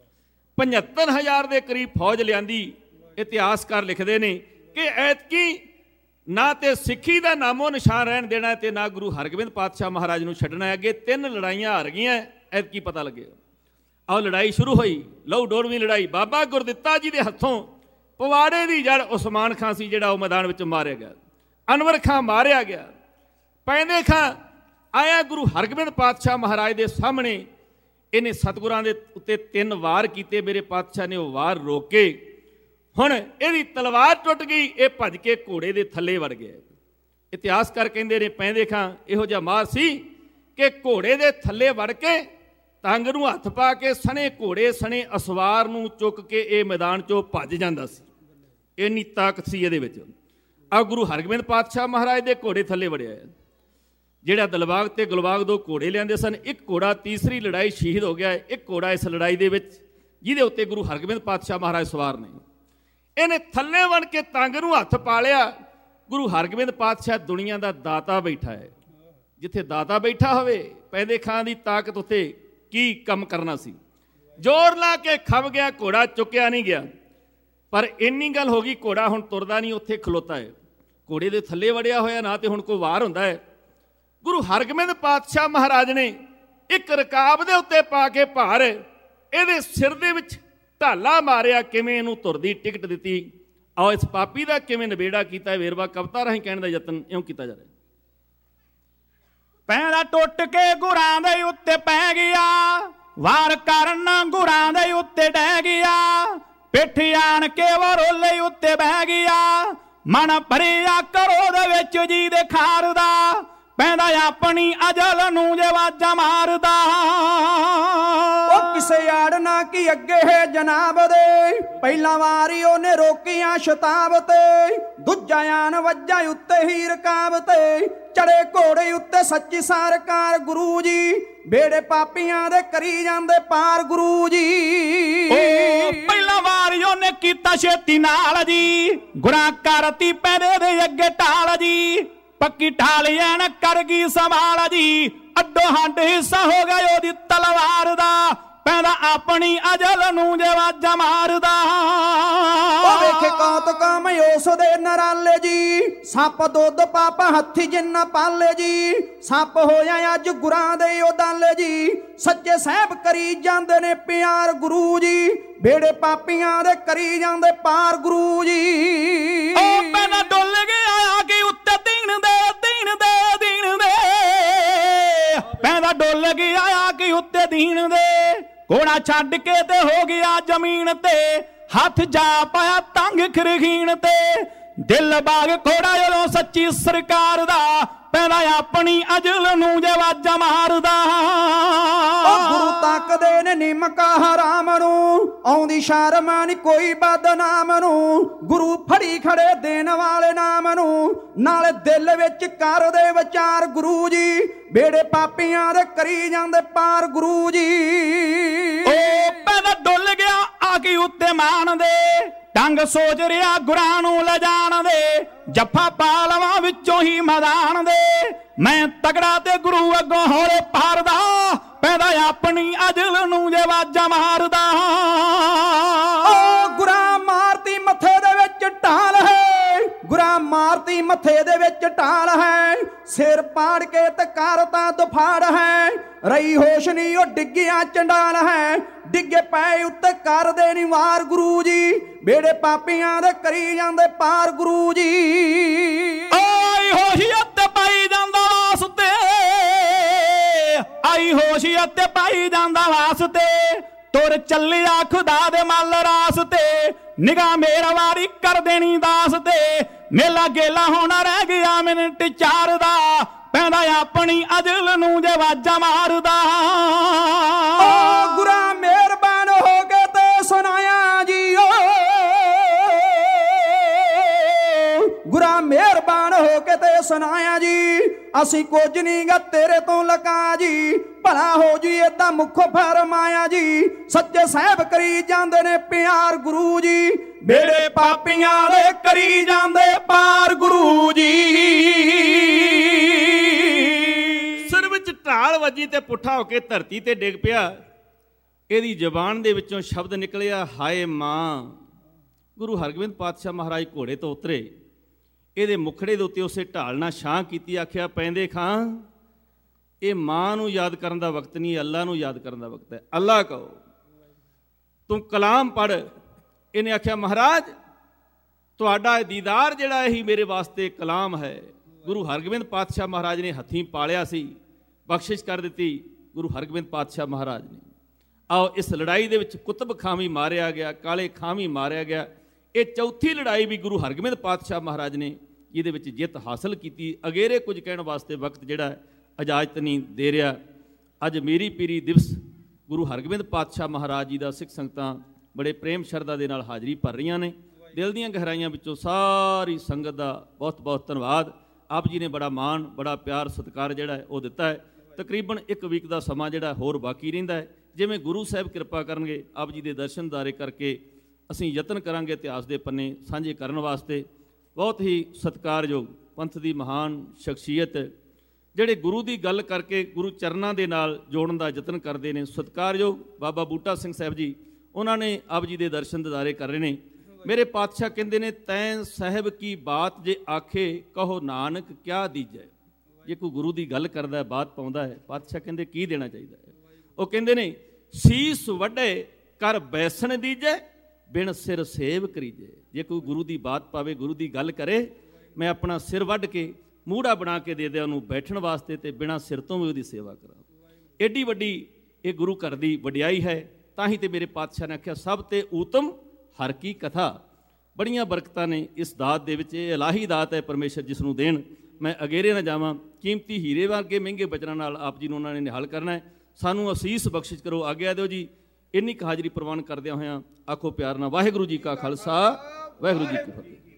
75,000 ਦੇ ਕਰੀਬ ਫੌਜ ਲਿਆਂਦੀ। ਇਤਿਹਾਸਕਾਰ ਲਿਖਦੇ ਨੇ ਕਿ ਐਤਕੀ ਨਾ ਤੇ ਸਿੱਖੀ ਦਾ ਨਾਮੋ ਨਿਸ਼ਾਨ ਰਹਿਣ ਦੇਣਾ, ਤੇ ਨਾ ਗੁਰੂ ਹਰਗੋਬਿੰਦ ਪਾਤਸ਼ਾਹ ਮਹਾਰਾਜ ਨੂੰ ਛੱਡਣਾ। ਅੱਗੇ 3 ਲੜਾਈਆਂ ਹਾਰ ਗਈਆਂ, ਐਤਕੀ ਪਤਾ ਲੱਗੇਗਾ। ਆਹ ਲੜਾਈ ਸ਼ੁਰੂ ਹੋਈ, ਲਹੂ ਡੋਲਵੀਂ ਲੜਾਈ। ਬਾਬਾ ਗੁਰਦਿੱਤਾ ਜੀ ਦੇ ਹੱਥੋਂ ਪਵਾੜੇ ਦੀ ਜੜ ਉਸਮਾਨ ਖਾਂ ਸੀ, ਜਿਹੜਾ ਉਹ ਮੈਦਾਨ ਵਿੱਚ ਮਾਰਿਆ ਗਿਆ। ਅਨਵਰ ਖਾਂ ਮਾਰਿਆ ਗਿਆ। ਪੈਂਦੇ ਖਾਂ ਆਇਆ ਗੁਰੂ ਹਰਗੋਬਿੰਦ ਪਾਤਸ਼ਾਹ ਮਹਾਰਾਜ ਦੇ ਸਾਹਮਣੇ। ਇਹਨੇ ਸਤਿਗੁਰਾਂ ਦੇ ਉੱਤੇ 3 ਵਾਰ ਕੀਤੇ, ਮੇਰੇ ਪਾਤਸ਼ਾਹ ਨੇ ਉਹ ਵਾਰ ਰੋਕੇ। ਹੁਣ ਇਹਦੀ ਤਲਵਾਰ ਟੁੱਟ ਗਈ, ਇਹ ਭੱਜ ਕੇ ਘੋੜੇ ਦੇ ਥੱਲੇ ਵੜ ਗਿਆ। ਇਤਿਹਾਸਕਾਰ ਕਹਿੰਦੇ ਨੇ ਪੈਂਦੇ ਖਾਂ ਇਹੋ ਜਿਹਾ ਮਾਰ ਸੀ ਕਿ ਘੋੜੇ ਦੇ ਥੱਲੇ ਵੜ ਕੇ ਤੰਗ ਨੂੰ ਹੱਥ ਪਾ ਕੇ ਸਣੇ ਘੋੜੇ ਸਣੇ ਅਸਵਾਰ ਨੂੰ ਚੁੱਕ ਕੇ ਇਹ ਮੈਦਾਨ 'ਚੋਂ ਭੱਜ ਜਾਂਦਾ ਸੀ। ਇੰਨੀ ਤਾਕਤ ਸੀ ਇਹਦੇ ਵਿੱਚ। ਆ ਗੁਰੂ ਹਰਗੋਬਿੰਦ ਪਾਤਸ਼ਾਹ ਮਹਾਰਾਜ ਦੇ ਘੋੜੇ ਥੱਲੇ ਵੜਿਆ, ਜਿਹੜਾ ਦਿਲਬਾਗ ਤੇ ਗੁਲਬਾਗ 2 ਘੋੜੇ ਲਿਆਂਦੇ ਸਨ। ਇੱਕ ਘੋੜਾ ਤੀਸਰੀ ਲੜਾਈ ਸ਼ਹੀਦ ਹੋ ਗਿਆ, ਇੱਕ ਘੋੜਾ ਇਸ ਲੜਾਈ ਦੇ ਵਿੱਚ ਜਿਹਦੇ ਉੱਤੇ ਗੁਰੂ ਹਰਗੋਬਿੰਦ ਪਾਤਸ਼ਾਹ ਮਹਾਰਾਜ ਸਵਾਰ ਨੇ। ਇਹਨੇ ਥੱਲੇ ਵੜ ਕੇ ਤੰਗ ਨੂੰ ਹੱਥ ਪਾ ਲਿਆ। ਗੁਰੂ ਹਰਗੋਬਿੰਦ ਪਾਤਸ਼ਾਹ ਦੁਨੀਆ ਦਾ ਦਾਤਾ ਬੈਠਾ ਹੈ। ਜਿੱਥੇ ਦਾਤਾ ਬੈਠਾ ਹੋਵੇ, ਪੈਂਦੇ ਖਾਂ ਦੀ ਤਾਕਤ ਉੱਤੇ ਕੀ ਕੰਮ ਕਰਨਾ ਸੀ। ਜ਼ੋਰ ਲਾ ਕੇ ਖੱਬ ਗਿਆ, ਘੋੜਾ ਚੁੱਕਿਆ ਨਹੀਂ ਗਿਆ। ਪਰ ਇੰਨੀ ਗੱਲ ਹੋ ਗਈ, ਘੋੜਾ ਹੁਣ ਤੁਰਦਾ ਨਹੀਂ, ਉੱਥੇ ਖਲੋਤਾ ਹੈ। ਘੋੜੇ ਦੇ ਥੱਲੇ ਵੜਿਆ ਹੋਇਆ, ਨਾ ਤੇ ਹੁਣ ਕੋਈ ਵਾਰ ਹੁੰਦਾ ਹੈ। ਗੁਰੂ ਹਰਗੋਬਿੰਦ ਪਾਤਸ਼ਾਹ ਮਹਾਰਾਜ ਨੇ ਇੱਕ ਰਕਾਬ ਦੇ ਉੱਤੇ ਪਾ ਕੇ ਭਾਰ ਇਹਦੇ ਸਿਰ ਦੇ ਵਿੱਚ ਢਾਲਾ ਮਾਰਿਆ। ਕਿਵੇਂ ਇਹਨੂੰ ਤੁਰਦੀ ਟਿਕਟ ਦਿੱਤੀ। ਆਓ ਇਸ ਪਾਪੀ ਦਾ ਕਿਵੇਂ ਨਿਬੇੜਾ ਕੀਤਾ, ਵੇਰਵਾ ਕਵਿਤਾ ਰਾਹੀਂ ਕਹਿਣ ਦਾ ਯਤਨ ਇਉਂ ਕੀਤਾ ਜਾ ਰਿਹਾ। ਪੈਂਦਾ ਟੁੱਟ ਕੇ ਗੁਰਾਂ ਦੇ ਉੱਤੇ ਪੈ ਗਿਆ, ਵਾਰ ਕਰਨ ਗੁਰਾਂ ਦੇ ਉੱਤੇ ਡਹਿ ਗਿਆ, ਪਿੱਠ ਆਣ ਕੇ ਵਰੋਲੇ ਉੱਤੇ ਬਹਿ ਗਿਆ, ਮਨ ਭਰਿਆ ਕਰੋ ਦੇ ਵਿੱਚ ਜੀ ਦੇ ਖਾਰ ਦਾ, ਪੈਂਦਾ ਆਪਣੀ ਅਜਲ ਨੂੰ ਜੇ ਵਾਜਾਂ ਮਾਰਦਾ। ਉਹ ਕਿਸੇ ਆੜ ਨਾ ਕੀ ਅੱਗੇ ਹੈ ਜਨਾਬ ਦੇ, ਪਹਿਲਾਂ ਵਾਰੀ ਉਹਨੇ ਰੋਕੀਆਂ ਸ਼ਤਾਬ ਤੇ, ਦੂਜਾ ਆਣ ਵੱਜਾ ਉੱਤੇ ਹੀ ਰਕਾਬ ਤੇ, ਚੜੇ ਘੋੜੇ ਉੱਤੇ ਸੱਚੀ ਸਰਕਾਰ ਗੁਰੂ ਜੀ, ਬੇੜੇ ਪਾਪੀਆਂ ਦੇ ਕਰੀ ਜਾਂਦੇ ਪਾਰ ਗੁਰੂ ਜੀ। ਪਹਿਲਾਂ ਵਾਰੀ ਉਹਨੇ ਕੀਤਾ ਛੇਤੀ ਨਾਲ ਜੀ, ਗੁਰਾਂ ਕਰਤੀ ਪੈਦੇ ਦੇ ਅੱਗੇ ਢਾਲ ਜੀ, ਪੱਕੀ ਢਾਲ ਐਨ ਕਰ ਗਈ ਸੰਭਾਲ ਜੀ, ਅੱਡੋ ਹੱਡ ਹਿੱਸਾ ਹੋ ਗਿਆ ਉਹਦੀ ਤਲਵਾਰ ਦਾ, ਪੈਂਦਾ ਆਪਣੀ ਅਜਲ ਨੂੰ ਜੇ ਵਾਜਾਂ ਮਾਰਦਾ। ਉਹ ਵੇਖੇ ਕੌਤਕਾਂ ਮੈਂ ਉਸ ਦੇ ਨਰਾਲੇ ਜੀ, ਸੱਪ ਦੁੱਧ ਪਾਪ ਹੱਥੀ ਜਿੰਨਾ ਪਾਲੇ ਜੀ, ਸੱਪ ਹੋਇਆ ਅੱਜ ਗੁਰਾਂ ਦੇ ਉਹ ਦਾਲੇ ਜੀ, ਸੱਚੇ ਸਾਹਿਬ ਕਰੀ ਜਾਂਦੇ ਨੇ ਪਿਆਰ ਗੁਰੂ ਜੀ, ਬੇੜੇ ਪਾਪੀਆਂ ਦੇ ਕਰੀ ਜਾਂਦੇ ਪਾਰ ਗੁਰੂ ਜੀ। ਉਹ ਪੈਂਦਾ ਡੁੱਲ ਗਿਆ ਕਿ ਉੱਤੇ ਦੀਨ ਦੇ ਪੈਂਦਾ ਡੁੱਲ ਗਿਆ ਕਿ ਉੱਤੇ ਦੀਨ ਦੇ, ਘੋੜਾ ਛੱਡ ਕੇ ਤੇ ਹੋ ਗਿਆ ਜ਼ਮੀਨ ਤੇ, ਹੱਥ ਜਾ ਪਾਇਆ ਤੰਗ ਖਰਖੀਣ ਤੇ, ਦਿਲ ਬਾਗ ਘੋੜਾ ਜਦੋਂ ਸੱਚੀ ਸਰਕਾਰ ਦਾ, ਪੈਂਦਾ ਆਪਣੀ ਅਜਲ ਨੂੰ ਜੇ ਵਾਜਾਂ ਮਾਰਦਾ। ਗੁਰੂ ਤੱਕਦੇ ਨੇ ਨਿਮਕਾ ਹਰਾਮ ਨੂੰ, ਆਉਂਦੀ ਸ਼ਰਮ ਨੀ ਕੋਈ ਬਦਨਾਮ ਨੂੰ, ਗੁਰੂ ਫੜੀ ਖੜੇ ਦੇਣ ਵਾਲੇ ਨਾਮ ਨੂੰ, ਨਾਲੇ ਦਿਲ ਵਿੱਚ ਕਰਦੇ ਵਿਚਾਰ ਗੁਰੂ ਜੀ, ਬੇੜੇ ਪਾਪੀਆਂ ਦੇ ਕਰੀ ਜਾਂਦੇ ਪਾਰ ਗੁਰੂ ਜੀ। ਉਹ ਪੈਦਾ ਡੁੱਲ ਗਿਆ ਆ ਕੇ ਉੱਤੇ ਮਾਨ ਦੇ, ਢੰਗ ਸੋਚ ਰਿਹਾ ਗੁਰਾਂ ਨੂੰ ਲਿਜਾਣ ਦੇ, ਜੱਫਾ ਪਾ ਲਵਾਂ ਵਿੱਚੋਂ ਹੀ ਮੈਦਾਨ ਦੇ, ਮੈਂ ਤਗੜਾ ਤੇ ਗੁਰੂ ਅੱਗੋਂ ਹੋਰੇ ਪਾਰਦਾ, ਪੈਦਾ ਆਪਣੀ ਅਜਲ ਨੂੰ ਜੇ ਵਾਜਾਂ ਮਾਰਦਾ। ਓ ਗੁਰਾਂ ਮਾਰਤੀ ਮੱਥੇ ਦੇ ਵਿੱਚ ਢਾਲ ਹੈ, ਗੁਰਾਂ ਮਾਰਤੀ ਮੱਥੇ ਦੇ ਵਿੱਚ ਢਾਲ ਹੈ, ਸਿਰ ਪਾੜ ਕੇ ਤੇ ਕਰਤਾ ਦੁਫਾੜ ਹੈ, ਰਹੀ ਹੋਸ਼ ਨਹੀਂ ਉਹ ਡਿੱਗਿਆ ਚੰਡਾਲ ਹੈ, ਡਿੱਗੇ ਪਏ ਉੱਤੇ ਕਰਦੇ ਨੀ ਵਾਰ ਗੁਰੂ ਜੀ, ਬੇੜੇ ਪਾਪੀਆਂ ਦੇ ਕਰੀ ਜਾਂਦੇ ਪਾਰ ਗੁਰੂ ਜੀ। ਆਈ ਹੋਸ਼ੀਅਤ ਪਾਈ ਜਾਂਦਾ ਵਾਸਤੇ, ਆਈ ਹੋਸ਼ੀਅਤ ਪਾਈ ਜਾਂਦਾ ਵਾਸਤੇ, ਤੁਰ ਚੱਲਿਆ ਖੁਦਾ ਦੇ ਮੱਲ ਰਾਸ ਤੇ, ਨਿਗਾਹ ਮੇਰਾ ਵਾਰੀ ਕਰ ਦੇਣੀ ਦਾਸ ਤੇ, ਮੇਲਾ ਗੇਲਾ ਹੋਣਾ ਰਹਿ ਗਿਆ ਮਿੰਟ ਚਾਰ ਦਾ, ਪੈਂਦਾ ਆਪਣੀ ਅਜਲ ਨੂੰ ਜੇ ਵਾਜਾਂ ਮਾਰਦਾ। ਗੁਰਾਂ ਮਿਹਰਬਾਨ ਹੋ ਕੇ ਤੇ ਸੁਣਾਇਆ ਜੀ, ਓ ਗੁਰਾਂ ਮਿਹਰਬਾਨ ਹੋ ਕੇ ਤੇ ਸੁਣਾਇਆ ਜੀ, ਅਸੀਂ ਕੁਝ ਨਹੀਂ ਗਾ ਤੇਰੇ ਤੋਂ ਲਕਾ ਜੀ, ਭਲਾ ਹੋ ਜੀ ਏਦਾਂ ਮੁੱਖ ਫਰਮਾਇਆ ਜੀ, ਸੱਚੇ ਸਾਹਿਬ ਕਰੀ ਜਾਂਦੇ ਨੇ ਪਿਆਰ ਗੁਰੂ ਜੀ, ਬੇੜੇ ਪਾਪੀਆਂ ਦੇ ਕਰੀ ਜਾਂਦੇ ਪਾਰ ਗੁਰੂ ਜੀ। ਸਿਰ ਵਿੱਚ ਢਾਲ ਵੱਜੀ ਤੇ ਪੁੱਠਾ ਹੋ ਕੇ ਧਰਤੀ ਤੇ ਡਿੱਗ ਪਿਆ, ਇਹਦੀ ਜ਼ਬਾਨ ਦੇ ਵਿੱਚੋਂ ਸ਼ਬਦ ਨਿਕਲਿਆ ਹਾਏ ਮਾਂ। ਗੁਰੂ ਹਰਗੋਬਿੰਦ ਪਾਤਸ਼ਾਹ ਮਹਾਰਾਜ ਘੋੜੇ ਤੋਂ ਉਤਰੇ, ਇਹਦੇ ਮੁਖੜੇ ਦੇ ਉੱਤੇ ਉਸੇ ਢਾਲ ਨਾਲ ਛਾਂ ਕੀਤੀ, ਆਖਿਆ ਪੈਂਦੇ ਖਾਂ ਇਹ ਮਾਂ ਨੂੰ ਯਾਦ ਕਰਨ ਦਾ ਵਕਤ ਨਹੀਂ, ਅੱਲਾ ਨੂੰ ਯਾਦ ਕਰਨ ਦਾ ਵਕਤ ਹੈ, ਅੱਲਾ ਕਹੋ ਤੂੰ ਕਲਾਮ ਪੜ੍ਹ। ਇਹਨੇ ਆਖਿਆ ਮਹਾਰਾਜ ਤੁਹਾਡਾ ਦੀਦਾਰ ਜਿਹੜਾ ਇਹੀ ਮੇਰੇ ਵਾਸਤੇ ਕਲਾਮ ਹੈ। ਗੁਰੂ ਹਰਗੋਬਿੰਦ ਪਾਤਸ਼ਾਹ ਮਹਾਰਾਜ ਨੇ ਹੱਥੀਂ ਪਾਲਿਆ ਸੀ, ਬਖਸ਼ਿਸ਼ ਕਰ ਦਿੱਤੀ ਗੁਰੂ ਹਰਗੋਬਿੰਦ ਪਾਤਸ਼ਾਹ ਮਹਾਰਾਜ ਨੇ। ਆਓ ਇਸ ਲੜਾਈ ਦੇ ਵਿੱਚ ਕੁਤਬ ਖਾਂ ਵੀ ਮਾਰਿਆ ਗਿਆ, ਕਾਲੇ ਖਾਂ ਵੀ ਮਾਰਿਆ ਗਿਆ। ਇਹ ਚੌਥੀ ਲੜਾਈ ਵੀ ਗੁਰੂ ਹਰਗੋਬਿੰਦ ਪਾਤਸ਼ਾਹ ਮਹਾਰਾਜ ਨੇ ਇਹਦੇ ਵਿੱਚ ਜਿੱਤ ਹਾਸਲ ਕੀਤੀ। ਅਗੇਰੇ ਕੁਝ ਕਹਿਣ ਵਾਸਤੇ ਵਕਤ ਜਿਹੜਾ ਇਜਾਜ਼ਤ ਨਹੀਂ ਦੇ ਰਿਹਾ। ਅੱਜ ਮੇਰੀ ਪੀਰੀ ਦਿਵਸ ਗੁਰੂ ਹਰਗੋਬਿੰਦ ਪਾਤਸ਼ਾਹ ਮਹਾਰਾਜ ਜੀ ਦਾ ਸਿੱਖ ਸੰਗਤਾਂ ਬੜੇ ਪ੍ਰੇਮ ਸ਼ਰਧਾ ਦੇ ਨਾਲ ਹਾਜ਼ਰੀ ਭਰ ਰਹੀਆਂ ਨੇ। ਦਿਲ ਦੀਆਂ ਗਹਿਰਾਈਆਂ ਵਿੱਚੋਂ ਸਾਰੀ ਸੰਗਤ ਦਾ ਬਹੁਤ ਬਹੁਤ ਧੰਨਵਾਦ। ਆਪ ਜੀ ਨੇ ਬੜਾ ਮਾਣ, ਬੜਾ ਪਿਆਰ, ਸਤਿਕਾਰ ਜਿਹੜਾ ਹੈ ਉਹ ਦਿੱਤਾ ਹੈ। ਤਕਰੀਬਨ 1 ਵੀਕ ਦਾ ਸਮਾਂ ਜਿਹੜਾ ਹੋਰ ਬਾਕੀ ਰਹਿੰਦਾ ਹੈ। ਜਿਵੇਂ ਗੁਰੂ ਸਾਹਿਬ ਕਿਰਪਾ ਕਰਨਗੇ, ਆਪ ਜੀ ਦੇ ਦਰਸ਼ਨ ਦਾਰੇ ਕਰਕੇ ਅਸੀਂ ਯਤਨ ਕਰਾਂਗੇ ਇਤਿਹਾਸ ਦੇ ਪੰਨੇ ਸਾਂਝੇ ਕਰਨ ਵਾਸਤੇ। ਬਹੁਤ ਹੀ ਸਤਿਕਾਰਯੋਗ ਪੰਥ ਦੀ ਮਹਾਨ ਸ਼ਖਸੀਅਤ ਜਿਹੜੇ ਗੁਰੂ ਦੀ ਗੱਲ ਕਰਕੇ ਗੁਰੂ ਚਰਨਾਂ ਦੇ ਨਾਲ ਜੋੜਨ ਦਾ ਯਤਨ ਕਰਦੇ ਨੇ, ਸਤਿਕਾਰਯੋਗ ਬਾਬਾ ਬੂਟਾ ਸਿੰਘ ਸਾਹਿਬ ਜੀ, ਉਹਨਾਂ ਨੇ ਆਪ ਜੀ ਦੇ ਦਰਸ਼ਨ ਦਿਦਾਰੇ ਕਰ ਰਹੇ ਨੇ। ਮੇਰੇ ਪਾਤਸ਼ਾਹ ਕਹਿੰਦੇ ਨੇ ਤੈਂ ਸਾਹਿਬ ਕੀ ਬਾਤ ਜੇ ਆਖੇ ਕਹੋ ਨਾਨਕ ਕਿਆ ਦੀਜੈ। ਜੇ ਕੋਈ ਗੁਰੂ ਦੀ ਗੱਲ ਕਰਦਾ ਹੈ, ਬਾਤ ਪਾਉਂਦਾ ਹੈ, ਪਾਤਸ਼ਾਹ ਕਹਿੰਦੇ ਕੀ ਦੇਣਾ ਚਾਹੀਦਾ ਹੈ? ਉਹ ਕਹਿੰਦੇ ਨੇ ਸੀਸ ਵੱਡੇ ਕਰ ਬੈਸਣ ਦੀਜੈ, ਬਿਨ ਸਿਰ ਸੇਵ ਕਰੀਜੇ। ਜੇ ਕੋਈ ਗੁਰੂ ਦੀ ਬਾਤ ਪਾਵੇ, ਗੁਰੂ ਦੀ ਗੱਲ ਕਰੇ, ਮੈਂ ਆਪਣਾ ਸਿਰ ਵੱਢ ਕੇ ਮੂਹੜਾ ਬਣਾ ਕੇ ਦੇ ਦਿਆਂ ਉਹਨੂੰ ਬੈਠਣ ਵਾਸਤੇ, ਤੇ ਬਿਨਾਂ ਸਿਰ ਤੋਂ ਵੀ ਉਹਦੀ ਸੇਵਾ ਕਰਾਂ। ਐਡੀ ਵੱਡੀ ਇਹ ਗੁਰੂ ਘਰ ਦੀ ਵਡਿਆਈ ਹੈ। ਤਾਂ ਹੀ ਤੇ ਮੇਰੇ ਪਾਤਸ਼ਾਹ ਨੇ ਆਖਿਆ, ਸਭ ਤੇ ਊਤਮ ਹਰ ਕੀ ਕਥਾ। ਬੜੀਆਂ ਬਰਕਤਾਂ ਨੇ ਇਸ ਦਾਤ ਦੇ ਵਿੱਚ। ਇਹ ਇਲਾਹੀ ਦਾਤ ਹੈ, ਪਰਮੇਸ਼ਰ ਜਿਸ ਨੂੰ ਦੇਣ। ਮੈਂ ਅਗੇਰੇ ਨਾ ਜਾਵਾਂ, ਕੀਮਤੀ ਹੀਰੇ ਵਰਗੇ ਮਹਿੰਗੇ ਬਚਨਾਂ ਨਾਲ ਆਪ ਜੀ ਨੂੰ ਉਹਨਾਂ ਨੇ ਨਿਹਾਲ ਕਰਨਾ ਹੈ। ਸਾਨੂੰ ਅਸੀਸ ਬਖਸ਼ਿਸ਼ ਕਰੋ, ਆਗਿਆ ਦਿਓ ਜੀ। ਇੰਨੀ ਕੁ ਹਾਜ਼ਰੀ ਪ੍ਰਵਾਨ ਕਰਦਿਆਂ ਹੋਇਆਂ ਆਖੋ ਪਿਆਰ ਨਾਲ, ਵਾਹਿਗੁਰੂ ਜੀ ਕਾ ਖਾਲਸਾ, ਵਾਹਿਗੁਰੂ ਜੀ ਕੀ ਫਤਿਹ।